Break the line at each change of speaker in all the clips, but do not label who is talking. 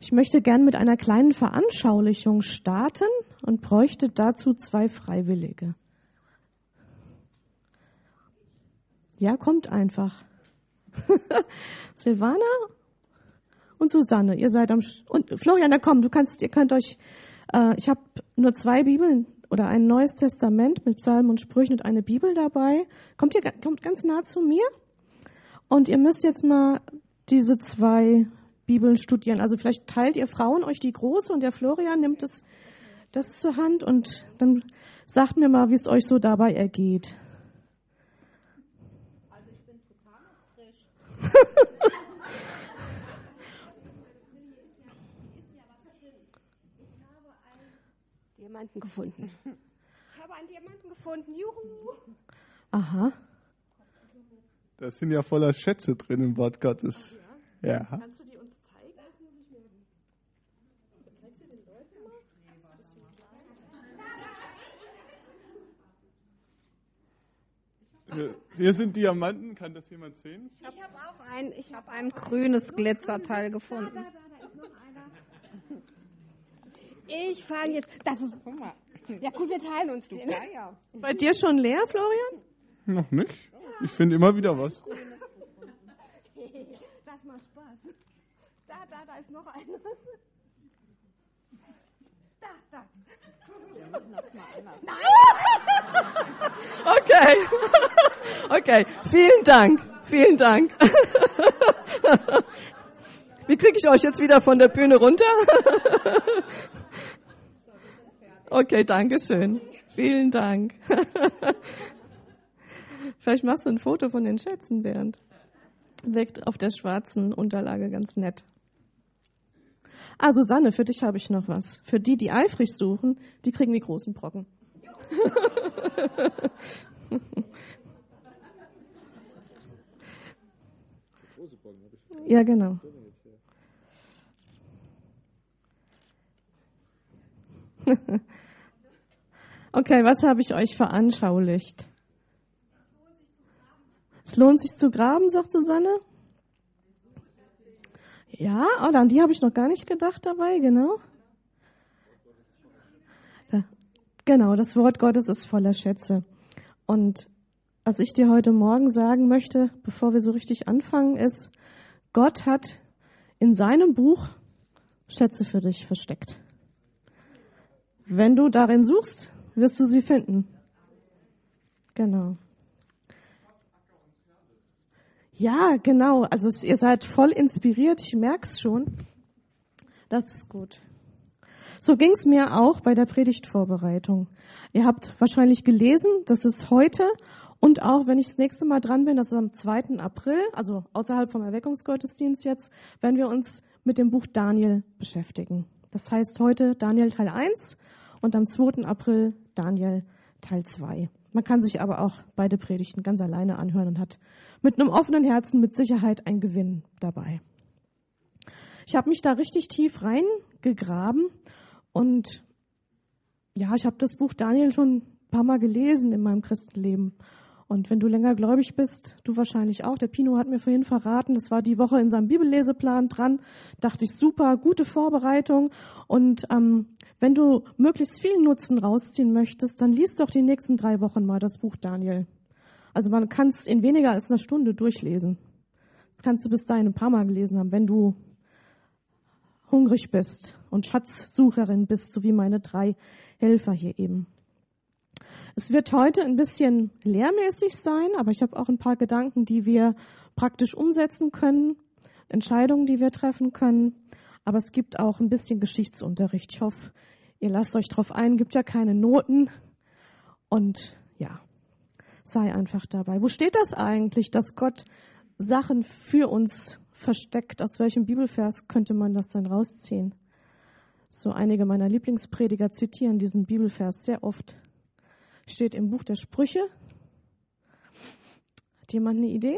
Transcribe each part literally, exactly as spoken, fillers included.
Ich möchte gern mit einer kleinen Veranschaulichung starten und bräuchte dazu zwei Freiwillige. Ja, kommt einfach. Silvana und Susanne, ihr seid am Sch- und Florian, da komm, du kannst, ihr könnt euch, äh, ich habe nur zwei Bibeln oder ein Neues Testament mit Psalmen und Sprüchen und eine Bibel dabei. Kommt ihr, kommt ganz nah zu mir und ihr müsst jetzt mal diese zwei Bibeln studieren. Also vielleicht teilt ihr Frauen euch die große und der Florian nimmt das, das zur Hand und dann sagt mir mal, wie es euch so dabei ergeht.
Also ich bin total frisch. Ich habe einen Diamanten gefunden. Ich habe einen Diamanten gefunden. Juhu!
Aha.
Das sind ja voller Schätze drin im Wort Gottes.
Ach ja?
Ja.
Kannst du die uns zeigen? Das muss ich mir... Zeigst du den Leuten mal?
Hier sind Diamanten, kann das jemand sehen?
Ich habe auch ein, ich habe ein grünes Glitzerteil gefunden. Da, da, da, da ist noch einer. Ich fange jetzt, das ist, guck mal. Ja gut, wir teilen uns den. Ja, ja.
Ist bei dir schon leer, Florian?
Noch nicht. Ich finde immer wieder was.
Das macht Spaß. Da, da, da ist noch einer. Da, da.
Okay. Okay, vielen Dank. Vielen Dank. Wie kriege ich euch jetzt wieder von der Bühne runter? Okay, danke schön. Vielen Dank. Vielleicht machst du ein Foto von den Schätzen, Bernd. Wirkt auf der schwarzen Unterlage ganz nett. Ah, Susanne, für dich habe ich noch was. Für die, die eifrig suchen, die kriegen die großen Brocken. Ja, genau. Okay, was habe ich euch veranschaulicht? Es lohnt sich zu graben, sagt Susanne. Ja, oh, an die habe ich noch gar nicht gedacht dabei, genau. Da, genau, das Wort Gottes ist voller Schätze. Und was ich dir heute Morgen sagen möchte, bevor wir so richtig anfangen, ist, Gott hat in seinem Buch Schätze für dich versteckt. Wenn du darin suchst, wirst du sie finden. Genau. Ja, genau. Also ihr seid voll inspiriert. Ich merke es schon. Das ist gut. So ging es mir auch bei der Predigtvorbereitung. Ihr habt wahrscheinlich gelesen, das ist heute und auch, wenn ich das nächste Mal dran bin, das ist am zweiten April, also außerhalb vom Erweckungsgottesdienst jetzt, werden wir uns mit dem Buch Daniel beschäftigen. Das heißt heute Daniel Teil eins und am zweiten April Daniel Teil zwei. Man kann sich aber auch beide Predigten ganz alleine anhören und hat mit einem offenen Herzen mit Sicherheit ein Gewinn dabei. Ich habe mich da richtig tief reingegraben und ja, ich habe das Buch Daniel schon ein paar Mal gelesen in meinem Christenleben. Und wenn du länger gläubig bist, du wahrscheinlich auch. Der Pino hat mir vorhin verraten, das war die Woche in seinem Bibelleseplan dran. Dachte ich, super, gute Vorbereitung. Und ähm, wenn du möglichst viel Nutzen rausziehen möchtest, dann liest doch die nächsten drei Wochen mal das Buch Daniel. Also man kann es in weniger als einer Stunde durchlesen. Das kannst du bis dahin ein paar Mal gelesen haben, wenn du hungrig bist und Schatzsucherin bist, so wie meine drei Helfer hier eben. Es wird heute ein bisschen lehrmäßig sein, aber ich habe auch ein paar Gedanken, die wir praktisch umsetzen können, Entscheidungen, die wir treffen können. Aber es gibt auch ein bisschen Geschichtsunterricht. Ich hoffe, ihr lasst euch drauf ein, gibt ja keine Noten. Und ja, sei einfach dabei. Wo steht das eigentlich, dass Gott Sachen für uns versteckt? Aus welchem Bibelvers könnte man das denn rausziehen? So einige meiner Lieblingsprediger zitieren diesen Bibelvers sehr oft. Steht im Buch der Sprüche. Hat jemand eine Idee?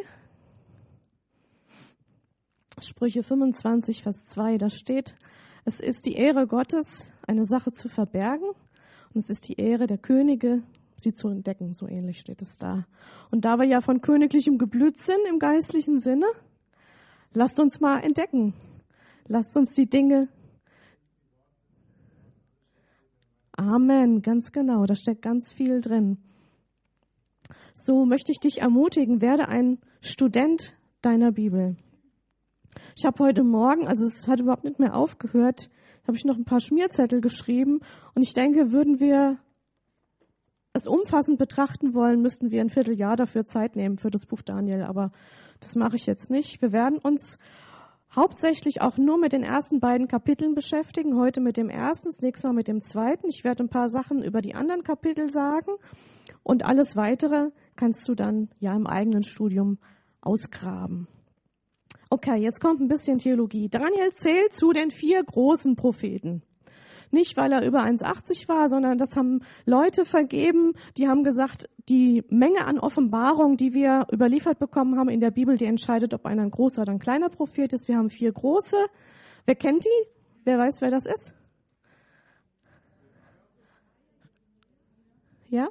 Sprüche fünfundzwanzig, Vers zwei, da steht, es ist die Ehre Gottes, eine Sache zu verbergen, und es ist die Ehre der Könige, sie zu entdecken, so ähnlich steht es da. Und da wir ja von königlichem Geblüt sind im geistlichen Sinne, lasst uns mal entdecken, Lasst uns die Dinge... Amen, ganz genau, da steckt ganz viel drin. So möchte ich dich ermutigen, werde ein Student deiner Bibel. Ich habe heute Morgen, also es hat überhaupt nicht mehr aufgehört, habe ich noch ein paar Schmierzettel geschrieben und ich denke, würden wir es umfassend betrachten wollen, müssten wir ein Vierteljahr dafür Zeit nehmen für das Buch Daniel, aber das mache ich jetzt nicht. Wir werden uns hauptsächlich auch nur mit den ersten beiden Kapiteln beschäftigen, heute mit dem ersten, das nächste Mal mit dem zweiten. Ich werde ein paar Sachen über die anderen Kapitel sagen und alles Weitere kannst du dann ja im eigenen Studium ausgraben. Okay, jetzt kommt ein bisschen Theologie. Daniel zählt zu den vier großen Propheten. Nicht, weil er über eins Komma achtzig war, sondern das haben Leute vergeben, die haben gesagt, die Menge an Offenbarung, die wir überliefert bekommen haben in der Bibel, die entscheidet, ob einer ein großer oder ein kleiner Prophet ist. Wir haben vier große. Wer kennt die? Wer weiß, wer das ist? Ja?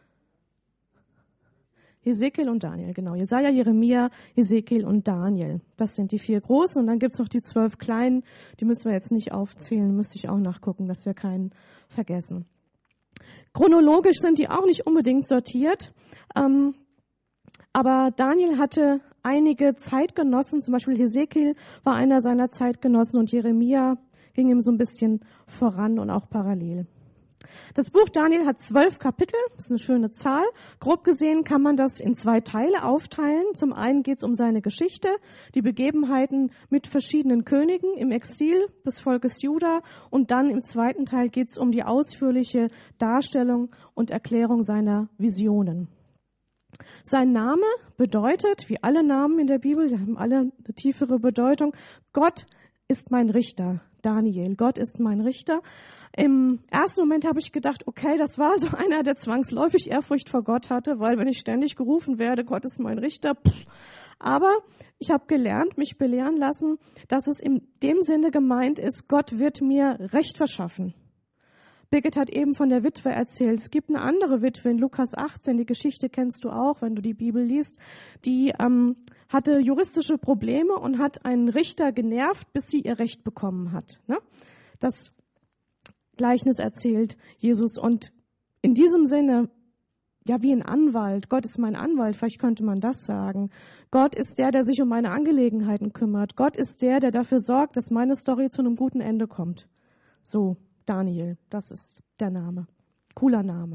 Hesekiel und Daniel, genau. Jesaja, Jeremia, Hesekiel und Daniel. Das sind die vier großen. Und dann gibt's noch die zwölf kleinen. Die müssen wir jetzt nicht aufzählen. Müsste ich auch nachgucken, dass wir keinen vergessen. Chronologisch sind die auch nicht unbedingt sortiert. Ähm, aber Daniel hatte einige Zeitgenossen. Zum Beispiel Hesekiel war einer seiner Zeitgenossen und Jeremia ging ihm so ein bisschen voran und auch parallel. Das Buch Daniel hat zwölf Kapitel, das ist eine schöne Zahl. Grob gesehen kann man das in zwei Teile aufteilen. Zum einen geht es um seine Geschichte, die Begebenheiten mit verschiedenen Königen im Exil des Volkes Juda. Und dann im zweiten Teil geht es um die ausführliche Darstellung und Erklärung seiner Visionen. Sein Name bedeutet, wie alle Namen in der Bibel, die haben alle eine tiefere Bedeutung, Gott ist mein Richter. Daniel, Gott ist mein Richter. Im ersten Moment habe ich gedacht, okay, das war so einer, der zwangsläufig Ehrfurcht vor Gott hatte, weil wenn ich ständig gerufen werde, Gott ist mein Richter. Pff. Aber ich habe gelernt, mich belehren lassen, dass es in dem Sinne gemeint ist, Gott wird mir Recht verschaffen. Birgit hat eben von der Witwe erzählt. Es gibt eine andere Witwe in Lukas achtzehn, die Geschichte kennst du auch, wenn du die Bibel liest, die ähm, hatte juristische Probleme und hat einen Richter genervt, bis sie ihr Recht bekommen hat. Ne? Das Gleichnis erzählt Jesus und in diesem Sinne, ja wie ein Anwalt, Gott ist mein Anwalt, vielleicht könnte man das sagen. Gott ist der, der sich um meine Angelegenheiten kümmert. Gott ist der, der dafür sorgt, dass meine Story zu einem guten Ende kommt. So. Daniel, das ist der Name. Cooler Name.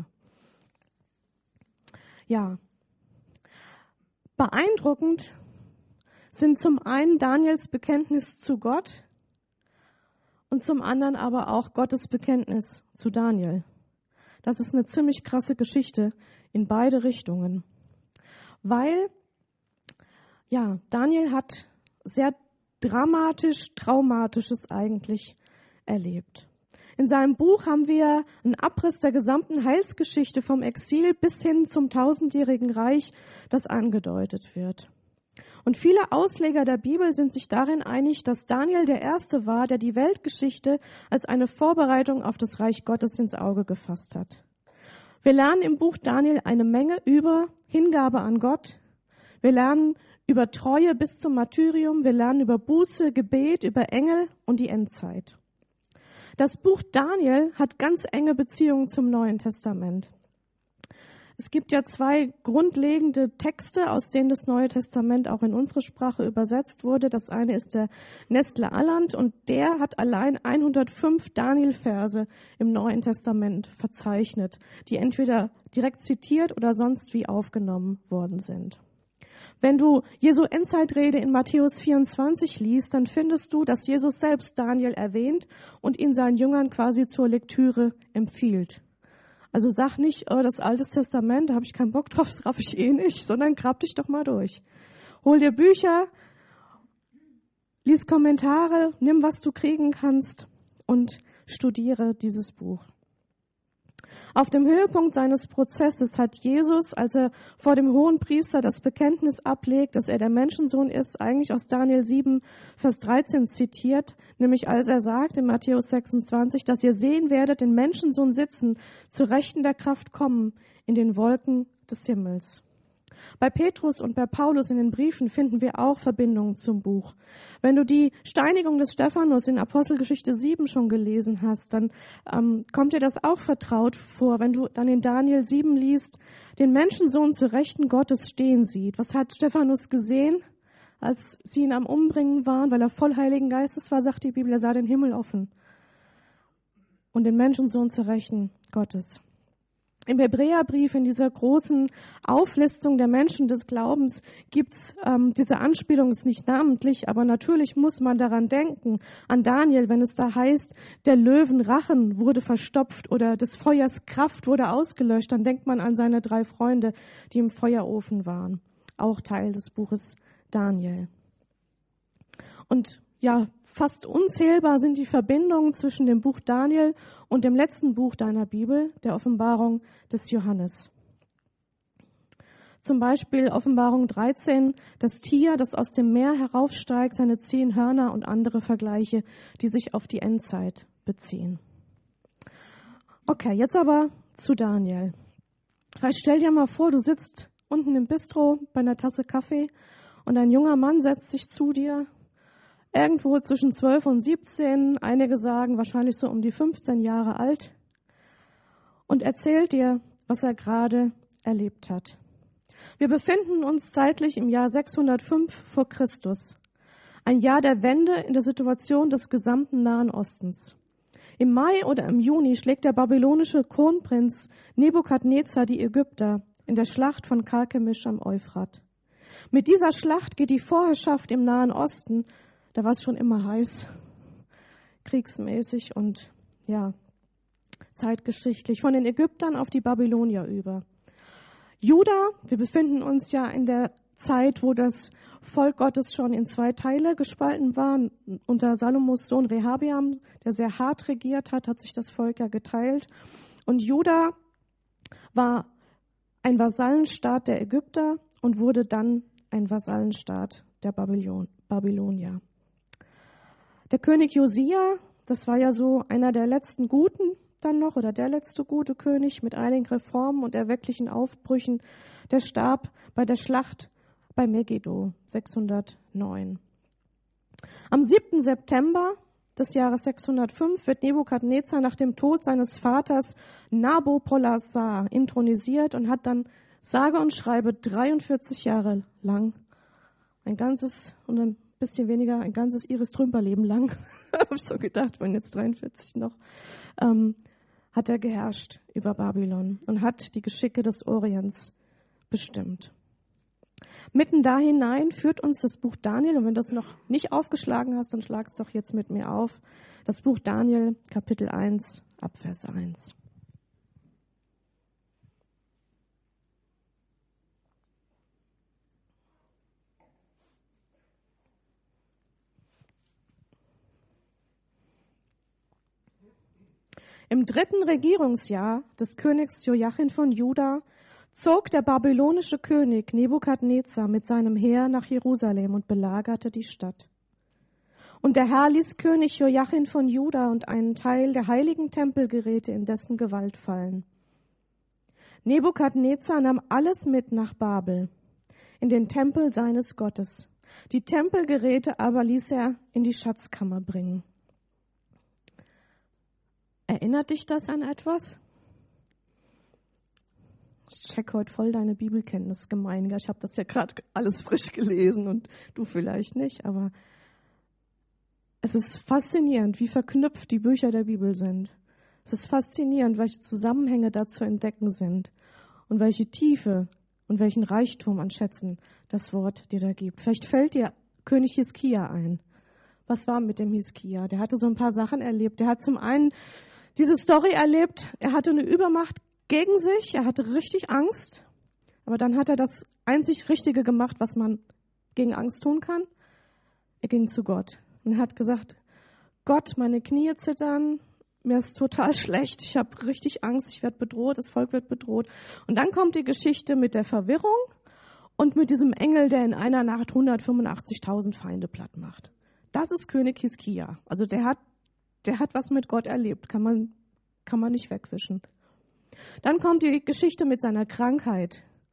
Ja. Beeindruckend sind zum einen Daniels Bekenntnis zu Gott und zum anderen aber auch Gottes Bekenntnis zu Daniel. Das ist eine ziemlich krasse Geschichte in beide Richtungen. Weil, ja, Daniel hat sehr dramatisch, traumatisches eigentlich erlebt. In seinem Buch haben wir einen Abriss der gesamten Heilsgeschichte vom Exil bis hin zum tausendjährigen Reich, das angedeutet wird. Und viele Ausleger der Bibel sind sich darin einig, dass Daniel der Erste war, der die Weltgeschichte als eine Vorbereitung auf das Reich Gottes ins Auge gefasst hat. Wir lernen im Buch Daniel eine Menge über Hingabe an Gott. Wir lernen über Treue bis zum Martyrium. Wir lernen über Buße, Gebet, über Engel und die Endzeit. Das Buch Daniel hat ganz enge Beziehungen zum Neuen Testament. Es gibt ja zwei grundlegende Texte, aus denen das Neue Testament auch in unsere Sprache übersetzt wurde. Das eine ist der Nestle Aland und der hat allein hundertfünf Daniel-Verse im Neuen Testament verzeichnet, die entweder direkt zitiert oder sonst wie aufgenommen worden sind. Wenn du Jesu Endzeitrede in Matthäus vierundzwanzig liest, dann findest du, dass Jesus selbst Daniel erwähnt und ihn seinen Jüngern quasi zur Lektüre empfiehlt. Also sag nicht, oh, das Alte Testament, da habe ich keinen Bock drauf, das raff ich eh nicht, sondern grab dich doch mal durch. Hol dir Bücher, lies Kommentare, nimm, was du kriegen kannst und studiere dieses Buch. Auf dem Höhepunkt seines Prozesses hat Jesus, als er vor dem Hohenpriester das Bekenntnis ablegt, dass er der Menschensohn ist, eigentlich aus Daniel sieben, Vers dreizehn zitiert, nämlich als er sagt in Matthäus sechsundzwanzig, dass ihr sehen werdet, den Menschensohn sitzen, zu Rechten der Kraft kommen, in den Wolken des Himmels. Bei Petrus und bei Paulus in den Briefen finden wir auch Verbindungen zum Buch. Wenn du die Steinigung des Stephanus in Apostelgeschichte sieben schon gelesen hast, dann ähm, kommt dir das auch vertraut vor. Wenn du dann in Daniel sieben liest, den Menschensohn zur Rechten Gottes stehen sieht. Was hat Stephanus gesehen, als sie ihn am Umbringen waren? Weil er voll Heiligen Geistes war, sagt die Bibel, er sah den Himmel offen. Und den Menschensohn zur Rechten Gottes. Im Hebräerbrief, in dieser großen Auflistung der Menschen des Glaubens, gibt's ähm, diese Anspielung, ist nicht namentlich, aber natürlich muss man daran denken, an Daniel, wenn es da heißt, der Löwen Rachen wurde verstopft oder des Feuers Kraft wurde ausgelöscht, dann denkt man an seine drei Freunde, die im Feuerofen waren, auch Teil des Buches Daniel. Und ja, fast unzählbar sind die Verbindungen zwischen dem Buch Daniel und dem letzten Buch deiner Bibel, der Offenbarung des Johannes. Zum Beispiel Offenbarung dreizehn, das Tier, das aus dem Meer heraufsteigt, seine zehn Hörner und andere Vergleiche, die sich auf die Endzeit beziehen. Okay, jetzt aber zu Daniel. Vielleicht stell dir mal vor, du sitzt unten im Bistro bei einer Tasse Kaffee und ein junger Mann setzt sich zu dir, irgendwo zwischen zwölf und siebzehn, einige sagen wahrscheinlich so um die fünfzehn Jahre alt, und erzählt dir, was er gerade erlebt hat. Wir befinden uns zeitlich im Jahr sechshundertfünf vor Christus, ein Jahr der Wende in der Situation des gesamten Nahen Ostens. Im Mai oder im Juni schlägt der babylonische Kronprinz Nebukadnezar die Ägypter in der Schlacht von Karkemisch am Euphrat. Mit dieser Schlacht geht die Vorherrschaft im Nahen Osten, da war es schon immer heiß, kriegsmäßig und ja, zeitgeschichtlich, von den Ägyptern auf die Babylonier über. Juda, wir befinden uns ja in der Zeit, wo das Volk Gottes schon in zwei Teile gespalten war. Unter Salomos Sohn Rehabeam, der sehr hart regiert hat, hat sich das Volk ja geteilt. Und Juda war ein Vasallenstaat der Ägypter und wurde dann ein Vasallenstaat der Babylon, Babylonier. Der König Josia, das war ja so einer der letzten Guten dann noch, oder der letzte gute König mit einigen Reformen und erwecklichen Aufbrüchen, der starb bei der Schlacht bei Megiddo sechshundertneun. Am siebten September des Jahres sechshundertfünf wird Nebukadnezar nach dem Tod seines Vaters Nabopolassar intronisiert und hat dann sage und schreibe dreiundvierzig Jahre lang, ein ganzes und ein bisschen weniger, ein ganzes Iris Trümper-Leben lang, habe ich so gedacht, wenn jetzt dreiundvierzig noch, ähm, hat er geherrscht über Babylon und hat die Geschicke des Orients bestimmt. Mitten da hinein führt uns das Buch Daniel, und wenn du das noch nicht aufgeschlagen hast, dann schlag es doch jetzt mit mir auf. Das Buch Daniel, Kapitel eins, ab Vers eins. Im dritten Regierungsjahr des Königs Joachim von Juda zog der babylonische König Nebukadnezar mit seinem Heer nach Jerusalem und belagerte die Stadt. Und der Herr ließ König Joachim von Juda und einen Teil der heiligen Tempelgeräte in dessen Gewalt fallen. Nebukadnezar nahm alles mit nach Babel, in den Tempel seines Gottes. Die Tempelgeräte aber ließ er in die Schatzkammer bringen. Erinnert dich das an etwas? Ich check heute voll deine Bibelkenntnis, gemein. Ich habe das ja gerade alles frisch gelesen und du vielleicht nicht, aber es ist faszinierend, wie verknüpft die Bücher der Bibel sind. Es ist faszinierend, welche Zusammenhänge da zu entdecken sind und welche Tiefe und welchen Reichtum an Schätzen das Wort dir da gibt. Vielleicht fällt dir König Hiskia ein. Was war mit dem Hiskia? Der hatte so ein paar Sachen erlebt. Der hat zum einen diese Story erlebt, er hatte eine Übermacht gegen sich, er hatte richtig Angst, aber dann hat er das einzig Richtige gemacht, was man gegen Angst tun kann. Er ging zu Gott und hat gesagt, Gott, meine Knie zittern, mir ist total schlecht, ich habe richtig Angst, ich werde bedroht, das Volk wird bedroht. Und dann kommt die Geschichte mit der Verwirrung und mit diesem Engel, der in einer Nacht hundertfünfundachtzigtausend Feinde platt macht. Das ist König Hiskia. Also der hat Der hat was mit Gott erlebt, kann man, kann man nicht wegwischen. Dann kommt die Geschichte mit seiner Krankheit.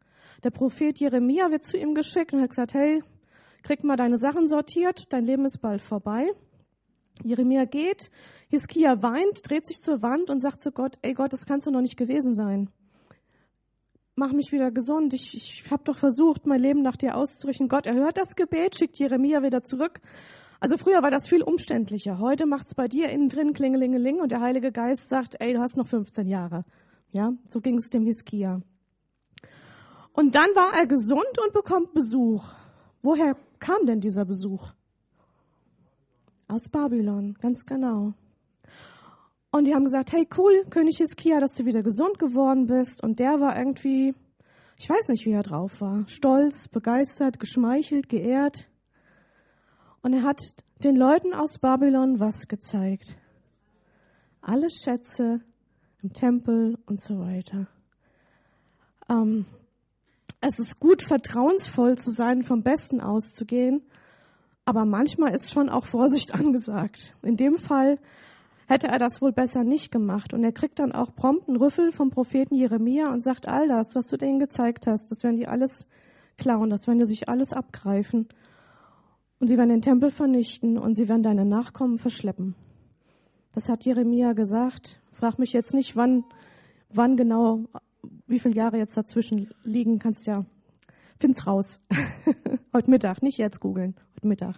Der Prophet Jeremia wird zu ihm geschickt und hat gesagt, hey, krieg mal deine Sachen sortiert, dein Leben ist bald vorbei. Jeremia geht, Hiskia weint, dreht sich zur Wand und sagt zu Gott, ey Gott, das kannst du noch nicht gewesen sein. Mach mich wieder gesund. Ich, ich habe doch versucht, mein Leben nach dir auszurichten. Gott erhört das Gebet, schickt Jeremia wieder zurück. Also früher war das viel umständlicher. Heute macht's bei dir innen drin klingelingeling und der Heilige Geist sagt, ey, du hast noch fünfzehn Jahre. Ja, so ging es dem Hiskia. Und dann war er gesund und bekommt Besuch. Woher kam denn dieser Besuch? Aus Babylon, ganz genau. Und die haben gesagt, hey cool, König Hiskia, dass du wieder gesund geworden bist. Und der war irgendwie, ich weiß nicht, wie er drauf war, stolz, begeistert, geschmeichelt, geehrt. Und er hat den Leuten aus Babylon was gezeigt? Alle Schätze im Tempel und so weiter. Ähm, es ist gut, vertrauensvoll zu sein, vom Besten auszugehen. Aber manchmal ist schon auch Vorsicht angesagt. In dem Fall hätte er das wohl besser nicht gemacht. Und er kriegt dann auch prompt einen Rüffel vom Propheten Jeremia und sagt, all das, was du denen gezeigt hast, das werden die alles klauen, das werden die sich alles abgreifen. Und sie werden den Tempel vernichten und sie werden deine Nachkommen verschleppen. Das hat Jeremia gesagt. Frag mich jetzt nicht, wann, wann genau, wie viele Jahre jetzt dazwischen liegen, kannst ja, find's raus. Heute Mittag, nicht jetzt googeln, heute Mittag.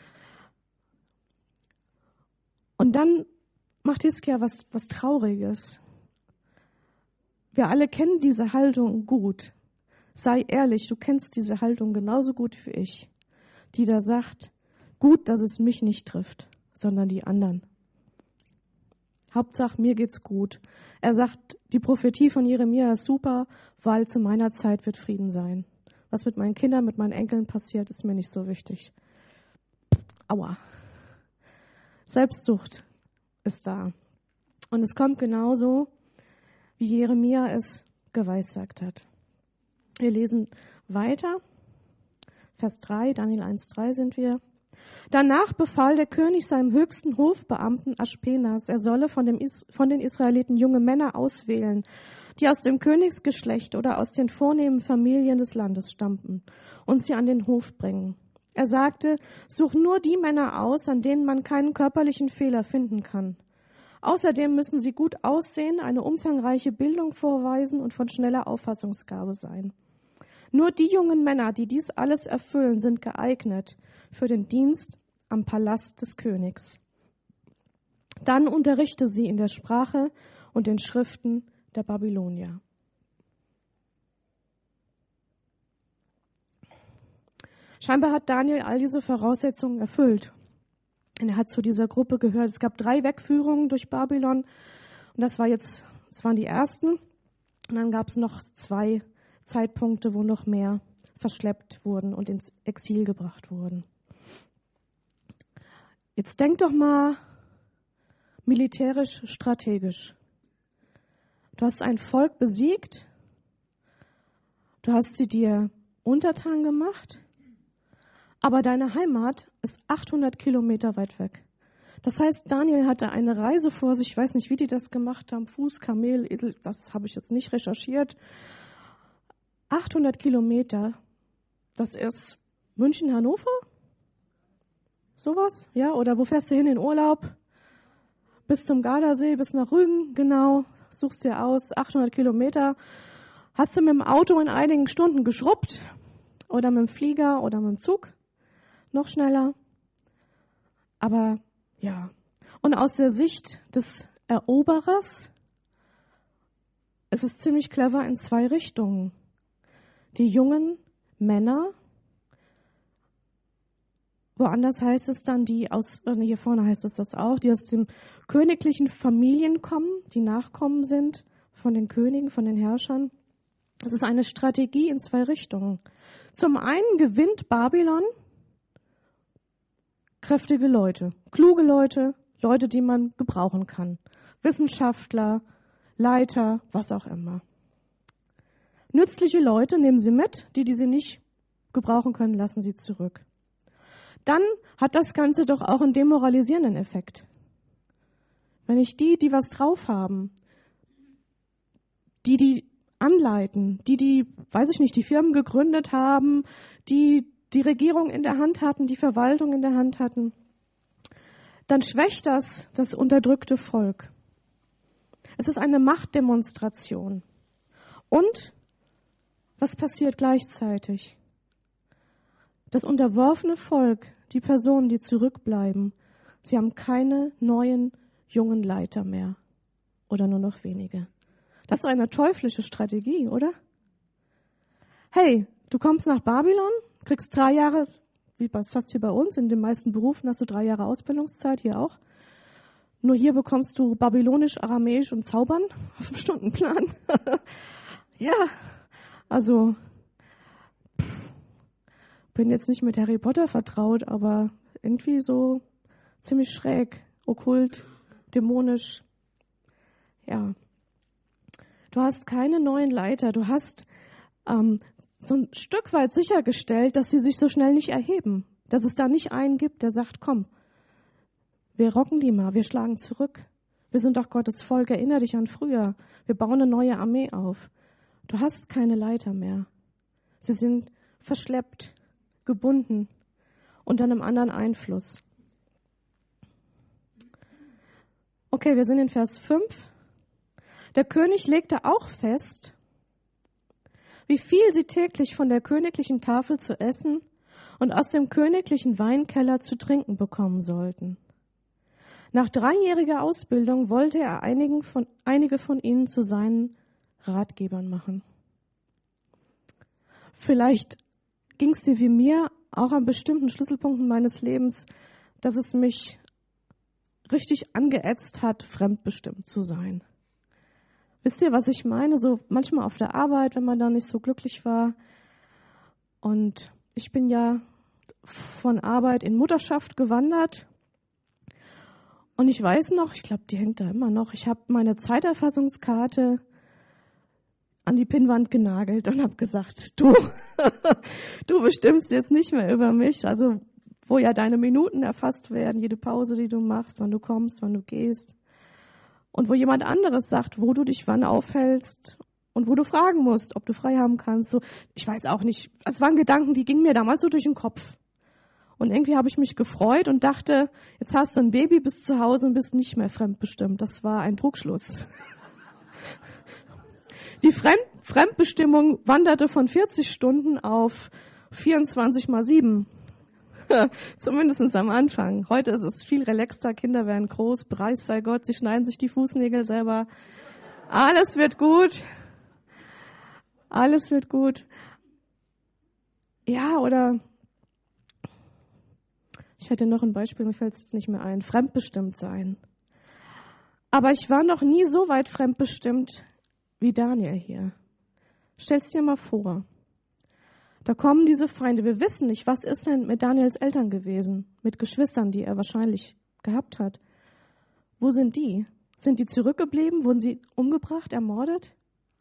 Und dann macht Hiskia was, was Trauriges. Wir alle kennen diese Haltung gut. Sei ehrlich, du kennst diese Haltung genauso gut wie ich, die da sagt, gut, dass es mich nicht trifft, sondern die anderen. Hauptsache, mir geht's gut. Er sagt, die Prophetie von Jeremia ist super, weil zu meiner Zeit wird Frieden sein. Was mit meinen Kindern, mit meinen Enkeln passiert, ist mir nicht so wichtig. Aua. Selbstsucht ist da. Und es kommt genauso, wie Jeremia es geweissagt hat. Wir lesen weiter. Vers drei, Daniel eins drei sind wir. Danach befahl der König seinem höchsten Hofbeamten Aschpenas, er solle von, dem Is- von den Israeliten junge Männer auswählen, die aus dem Königsgeschlecht oder aus den vornehmen Familien des Landes stammten, und sie an den Hof bringen. Er sagte, such nur die Männer aus, an denen man keinen körperlichen Fehler finden kann. Außerdem müssen sie gut aussehen, eine umfangreiche Bildung vorweisen und von schneller Auffassungsgabe sein. Nur die jungen Männer, die dies alles erfüllen, sind geeignet für den Dienst am Palast des Königs. Dann unterrichte sie in der Sprache und den Schriften der Babylonier. Scheinbar hat Daniel all diese Voraussetzungen erfüllt. Und er hat zu dieser Gruppe gehört. Es gab drei Wegführungen durch Babylon. Und das war jetzt, das waren die ersten. Und dann gab es noch zwei Zeitpunkte, wo noch mehr verschleppt wurden und ins Exil gebracht wurden. Jetzt denk doch mal militärisch, strategisch. Du hast ein Volk besiegt. Du hast sie dir untertan gemacht. Aber deine Heimat ist achthundert Kilometer weit weg. Das heißt, Daniel hatte eine Reise vor sich. Ich weiß nicht, wie die das gemacht haben. Fuß, Kamel, Esel, das habe ich jetzt nicht recherchiert. achthundert Kilometer, das ist München, Hannover? Sowas? Ja, oder wo fährst du hin in Urlaub? Bis zum Gardasee, bis nach Rügen, genau. Suchst dir aus, achthundert Kilometer. Hast du mit dem Auto in einigen Stunden geschrubbt? Oder mit dem Flieger oder mit dem Zug? Noch schneller. Aber ja. Und aus der Sicht des Eroberers ist es ziemlich clever in zwei Richtungen. Die jungen Männer, woanders heißt es dann, die aus, hier vorne heißt es das auch, die aus den königlichen Familien kommen, die Nachkommen sind von den Königen, von den Herrschern. Es ist eine Strategie in zwei Richtungen. Zum einen gewinnt Babylon kräftige Leute, kluge Leute, Leute, die man gebrauchen kann. Wissenschaftler, Leiter, was auch immer. Nützliche Leute nehmen sie mit, die, die sie nicht gebrauchen können, lassen sie zurück. Dann hat das Ganze doch auch einen demoralisierenden Effekt. Wenn ich die, die was drauf haben, die, die anleiten, die die, weiß ich nicht, die Firmen gegründet haben, die die Regierung in der Hand hatten, die Verwaltung in der Hand hatten, dann schwächt das das unterdrückte Volk. Es ist eine Machtdemonstration. Und was passiert gleichzeitig? Das unterworfene Volk, die Personen, die zurückbleiben, sie haben keine neuen jungen Leiter mehr oder nur noch wenige. Das ist eine teuflische Strategie, oder? Hey, du kommst nach Babylon, kriegst drei Jahre, wie fast hier bei uns, in den meisten Berufen hast du drei Jahre Ausbildungszeit, hier auch. Nur hier bekommst du Babylonisch, Aramäisch und Zaubern auf dem Stundenplan. Ja, also pff, bin jetzt nicht mit Harry Potter vertraut, aber irgendwie so ziemlich schräg, okkult, dämonisch. Ja. Du hast keine neuen Leiter. Du hast ähm, so ein Stück weit sichergestellt, dass sie sich so schnell nicht erheben. Dass es da nicht einen gibt, der sagt, komm, wir rocken die mal, wir schlagen zurück. Wir sind doch Gottes Volk, erinnere dich an früher. Wir bauen eine neue Armee auf. Du hast keine Leiter mehr. Sie sind verschleppt, gebunden, unter einem anderen Einfluss. Okay, wir sind in Vers fünf. Der König legte auch fest, wie viel sie täglich von der königlichen Tafel zu essen und aus dem königlichen Weinkeller zu trinken bekommen sollten. Nach dreijähriger Ausbildung wollte er einigen von, einige von ihnen zu seinen Ratgebern machen. Vielleicht ging es dir wie mir auch an bestimmten Schlüsselpunkten meines Lebens, dass es mich richtig angeätzt hat, fremdbestimmt zu sein. Wisst ihr, was ich meine? So manchmal auf der Arbeit, wenn man da nicht so glücklich war. Und ich bin ja von Arbeit in Mutterschaft gewandert. Und ich weiß noch, ich glaube, die hängt da immer noch, ich habe meine Zeiterfassungskarte an die Pinnwand genagelt und habe gesagt, du, du bestimmst jetzt nicht mehr über mich. Also wo ja deine Minuten erfasst werden, jede Pause, die du machst, wann du kommst, wann du gehst. Und wo jemand anderes sagt, wo du dich wann aufhältst und wo du fragen musst, ob du frei haben kannst. So, ich weiß auch nicht, es waren Gedanken, die gingen mir damals so durch den Kopf. Und irgendwie habe ich mich gefreut und dachte, jetzt hast du ein Baby, bist zu Hause und bist nicht mehr fremdbestimmt. Das war ein Trugschluss. Die Fremd- Fremdbestimmung wanderte von vierzig Stunden auf vierundzwanzig mal sieben. Zumindest am Anfang. Heute ist es viel relaxter, Kinder werden groß, Preis sei Gott, sie schneiden sich die Fußnägel selber. Alles wird gut. Alles wird gut. Ja, oder ich hätte noch ein Beispiel, mir fällt es jetzt nicht mehr ein. Fremdbestimmt sein. Aber ich war noch nie so weit fremdbestimmt wie Daniel hier. Stell's dir mal vor. Da kommen diese Feinde. Wir wissen nicht, was ist denn mit Daniels Eltern gewesen, mit Geschwistern, die er wahrscheinlich gehabt hat. Wo sind die? Sind die zurückgeblieben? Wurden sie umgebracht, ermordet?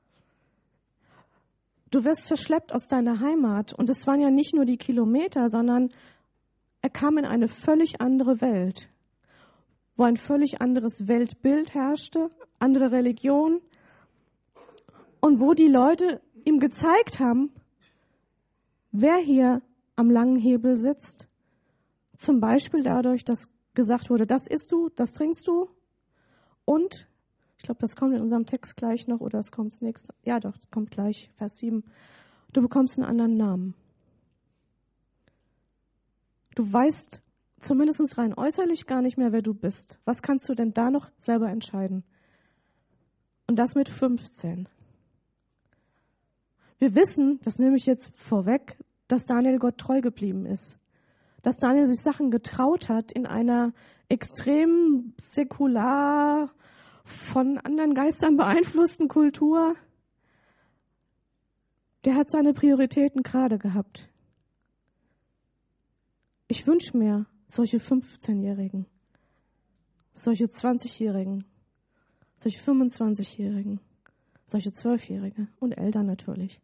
Du wirst verschleppt aus deiner Heimat. Und es waren ja nicht nur die Kilometer, sondern er kam in eine völlig andere Welt, wo ein völlig anderes Weltbild herrschte, andere Religion und wo die Leute ihm gezeigt haben, wer hier am langen Hebel sitzt. Zum Beispiel dadurch, dass gesagt wurde, das isst du, das trinkst du. Und, ich glaube, das kommt in unserem Text gleich noch, oder es kommt nächste. Ja doch, das kommt gleich, Vers sieben. Du bekommst einen anderen Namen. Du weißt zumindest rein äußerlich gar nicht mehr, wer du bist. Was kannst du denn da noch selber entscheiden? Und das mit fünfzehn. Wir wissen, das nehme ich jetzt vorweg, dass Daniel Gott treu geblieben ist. Dass Daniel sich Sachen getraut hat in einer extrem säkular, von anderen Geistern beeinflussten Kultur. Der hat seine Prioritäten gerade gehabt. Ich wünsche mir solche fünfzehnjährigen, solche zwanzigjährigen, solche fünfundzwanzigjährigen, solche zwölfjährige und Eltern natürlich.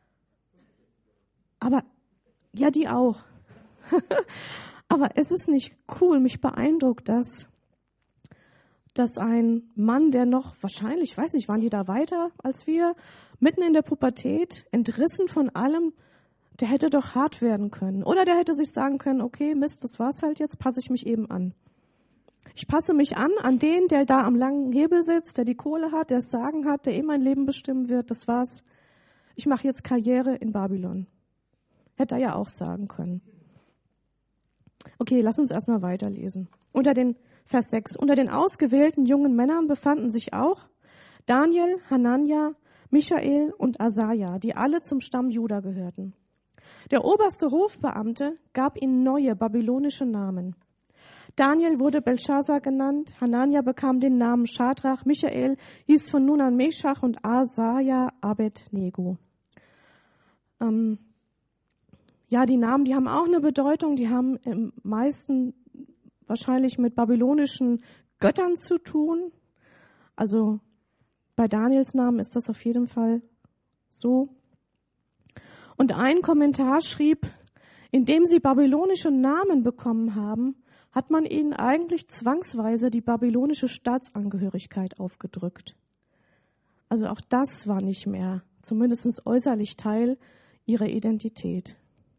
Aber, ja, die auch. Aber es ist nicht cool, mich beeindruckt das, dass ein Mann, der noch wahrscheinlich, ich weiß nicht, waren die da weiter als wir, mitten in der Pubertät, entrissen von allem, der hätte doch hart werden können. Oder der hätte sich sagen können, okay, Mist, das war's halt jetzt, passe ich mich eben an. Ich passe mich an, an den, der da am langen Hebel sitzt, der die Kohle hat, der das Sagen hat, der eh mein Leben bestimmen wird, das war's. Ich mache jetzt Karriere in Babylon. Hätte er ja auch sagen können. Okay, lass uns erstmal weiterlesen. Unter den Vers sechs. Unter den ausgewählten jungen Männern befanden sich auch Daniel, Hanania, Michael und Asaja, die alle zum Stamm Juda gehörten. Der oberste Hofbeamte gab ihnen neue babylonische Namen. Daniel wurde Belshazzar genannt, Hanania bekam den Namen Schadrach, Michael hieß von nun an Meschach und Asaja Abednego. Ähm, ja, die Namen, die haben auch eine Bedeutung, die haben im meisten wahrscheinlich mit babylonischen Göttern zu tun. Also bei Daniels Namen ist das auf jeden Fall so. Und ein Kommentar schrieb, indem sie babylonische Namen bekommen haben, hat man ihnen eigentlich zwangsweise die babylonische Staatsangehörigkeit aufgedrückt. Also auch das war nicht mehr, zumindest äußerlich, Teil ihrer Identität.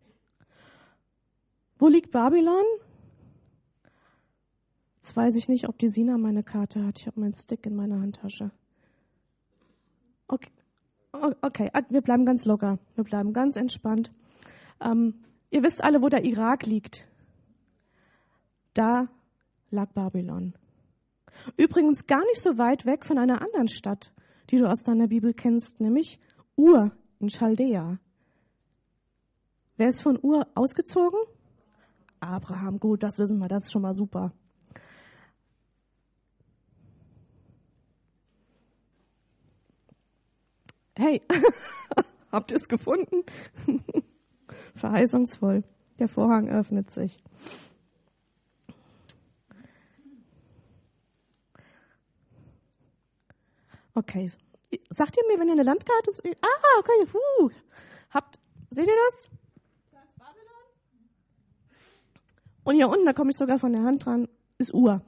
Wo liegt Babylon? Jetzt weiß ich nicht, ob die Sina meine Karte hat. Ich habe meinen Stick in meiner Handtasche. Okay. Okay, wir bleiben ganz locker. Wir bleiben ganz entspannt. Ähm, ihr wisst alle, wo der Irak liegt. Da lag Babylon. Übrigens gar nicht so weit weg von einer anderen Stadt, die du aus deiner Bibel kennst, nämlich Ur in Chaldea. Wer ist von Ur ausgezogen? Abraham, gut, das wissen wir, das ist schon mal super. Hey, habt ihr es gefunden? Verheißungsvoll. Der Vorhang öffnet sich. Okay. Sagt ihr mir, wenn ihr eine Landkarte seht? Ah, okay. Puh. Habt, seht ihr das? Das ist Babylon. Und hier unten, da komme ich sogar von der Hand dran, ist Ur.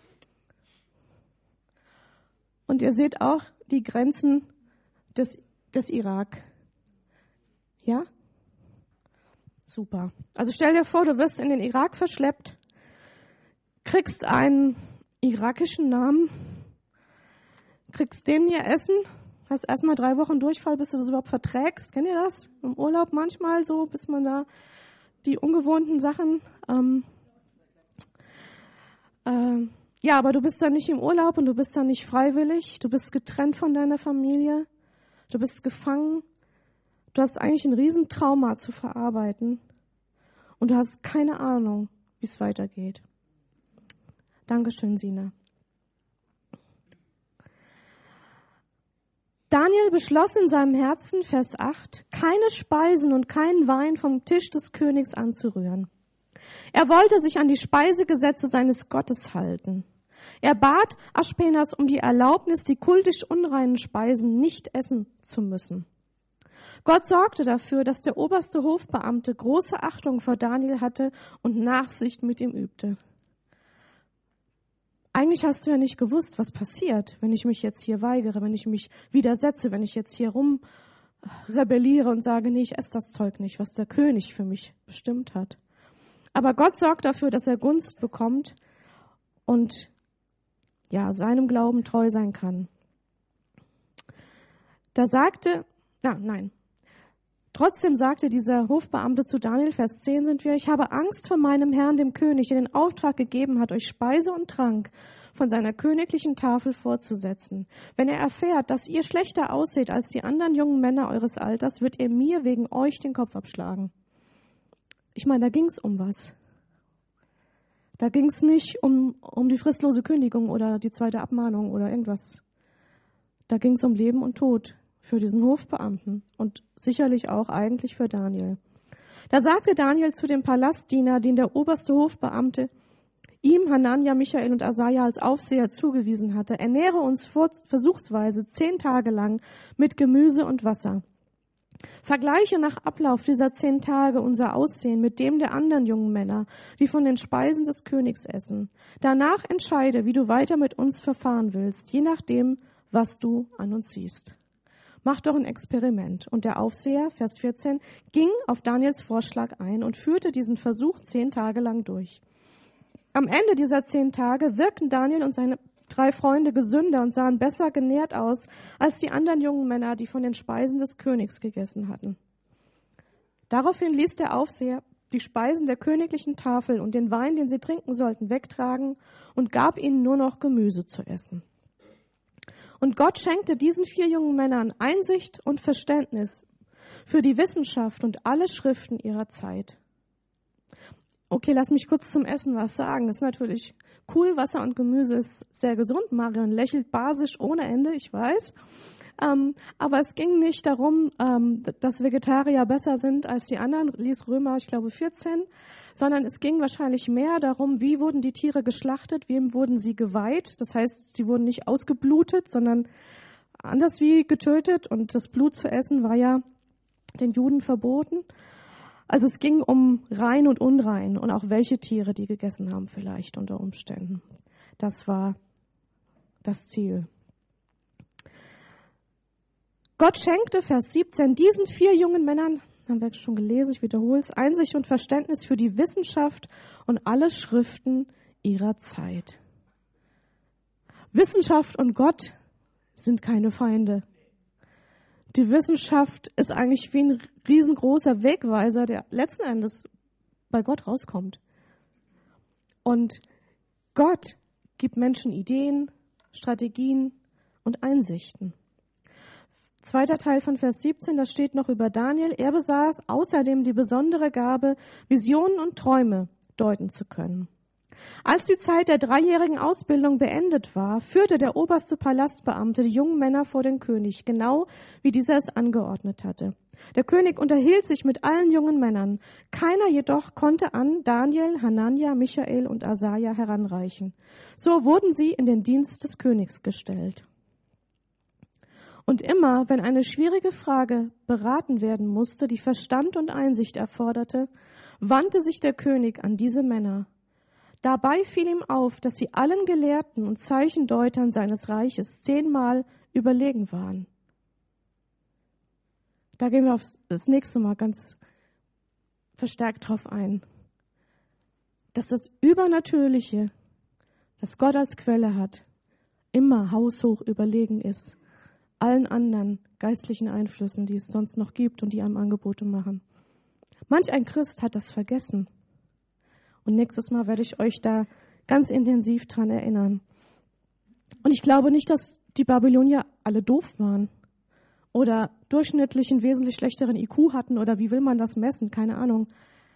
Und ihr seht auch die Grenzen des, des Irak. Ja? Super. Also stell dir vor, du wirst in den Irak verschleppt, kriegst einen irakischen Namen, kriegst den hier Essen, hast erstmal drei Wochen Durchfall, bis du das überhaupt verträgst. Kennt ihr das? Im Urlaub manchmal so, bis man da die ungewohnten Sachen... Ähm, äh, ja, aber du bist dann nicht im Urlaub und du bist dann nicht freiwillig. Du bist getrennt von deiner Familie. Du bist gefangen. Du hast eigentlich ein Riesentrauma zu verarbeiten. Und du hast keine Ahnung, wie es weitergeht. Dankeschön, Sina. Daniel beschloss in seinem Herzen, Vers acht, keine Speisen und keinen Wein vom Tisch des Königs anzurühren. Er wollte sich an die Speisegesetze seines Gottes halten. Er bat Aspenas um die Erlaubnis, die kultisch unreinen Speisen nicht essen zu müssen. Gott sorgte dafür, dass der oberste Hofbeamte große Achtung vor Daniel hatte und Nachsicht mit ihm übte. Eigentlich hast du ja nicht gewusst, was passiert, wenn ich mich jetzt hier weigere, wenn ich mich widersetze, wenn ich jetzt hier rum rebelliere und sage, nee, ich esse das Zeug nicht, was der König für mich bestimmt hat. Aber Gott sorgt dafür, dass er Gunst bekommt und ja, seinem Glauben treu sein kann. Da sagte, na, nein, trotzdem sagte dieser Hofbeamte zu Daniel, Vers zehn sind wir, ich habe Angst vor meinem Herrn, dem König, der den Auftrag gegeben hat, euch Speise und Trank von seiner königlichen Tafel vorzusetzen. Wenn er erfährt, dass ihr schlechter ausseht als die anderen jungen Männer eures Alters, wird er mir wegen euch den Kopf abschlagen. Ich meine, da ging es um was. Da ging es nicht um, um die fristlose Kündigung oder die zweite Abmahnung oder irgendwas. Da ging es um Leben und Tod für diesen Hofbeamten und sicherlich auch eigentlich für Daniel. Da sagte Daniel zu dem Palastdiener, den der oberste Hofbeamte ihm, Hanania, Michael und Asaja als Aufseher zugewiesen hatte, ernähre uns vor, versuchsweise zehn Tage lang mit Gemüse und Wasser. Vergleiche nach Ablauf dieser zehn Tage unser Aussehen mit dem der anderen jungen Männer, die von den Speisen des Königs essen. Danach entscheide, wie du weiter mit uns verfahren willst, je nachdem, was du an uns siehst. Mach doch ein Experiment. Und der Aufseher, Vers vierzehn, ging auf Daniels Vorschlag ein und führte diesen Versuch zehn Tage lang durch. Am Ende dieser zehn Tage wirkten Daniel und seine drei Freunde gesünder und sahen besser genährt aus als die anderen jungen Männer, die von den Speisen des Königs gegessen hatten. Daraufhin ließ der Aufseher die Speisen der königlichen Tafel und den Wein, den sie trinken sollten, wegtragen und gab ihnen nur noch Gemüse zu essen. Und Gott schenkte diesen vier jungen Männern Einsicht und Verständnis für die Wissenschaft und alle Schriften ihrer Zeit. Okay, lass mich kurz zum Essen was sagen. Das ist natürlich cool. Wasser und Gemüse ist sehr gesund. Marion lächelt basisch ohne Ende, ich weiß. Ähm, aber es ging nicht darum, ähm, dass Vegetarier besser sind als die anderen, lies Römer, ich glaube, vierzehn, sondern es ging wahrscheinlich mehr darum, wie wurden die Tiere geschlachtet, wem wurden sie geweiht. Das heißt, sie wurden nicht ausgeblutet, sondern anders wie getötet. Und das Blut zu essen war ja den Juden verboten. Also es ging um rein und unrein und auch welche Tiere die gegessen haben vielleicht unter Umständen. Das war das Ziel. Gott schenkte, Vers siebzehn, diesen vier jungen Männern, haben wir schon gelesen, ich wiederhole es, Einsicht und Verständnis für die Wissenschaft und alle Schriften ihrer Zeit. Wissenschaft und Gott sind keine Feinde. Die Wissenschaft ist eigentlich wie ein riesengroßer Wegweiser, der letzten Endes bei Gott rauskommt. Und Gott gibt Menschen Ideen, Strategien und Einsichten. Zweiter Teil von Vers siebzehn, da steht noch über Daniel. Er besaß außerdem die besondere Gabe, Visionen und Träume deuten zu können. Als die Zeit der dreijährigen Ausbildung beendet war, führte der oberste Palastbeamte die jungen Männer vor den König, genau wie dieser es angeordnet hatte. Der König unterhielt sich mit allen jungen Männern. Keiner jedoch konnte an Daniel, Hanania, Michael und Asaja heranreichen. So wurden sie in den Dienst des Königs gestellt. Und immer, wenn eine schwierige Frage beraten werden musste, die Verstand und Einsicht erforderte, wandte sich der König an diese Männer. Dabei fiel ihm auf, dass sie allen Gelehrten und Zeichendeutern seines Reiches zehnmal überlegen waren. Da gehen wir aufs, das nächste Mal ganz verstärkt drauf ein. Dass das Übernatürliche, das Gott als Quelle hat, immer haushoch überlegen ist allen anderen geistlichen Einflüssen, die es sonst noch gibt und die einem Angebote machen. Manch ein Christ hat das vergessen. Und nächstes Mal werde ich euch da ganz intensiv dran erinnern. Und ich glaube nicht, dass die Babylonier alle doof waren oder durchschnittlich einen wesentlich schlechteren I Q hatten oder wie will man das messen? Keine Ahnung.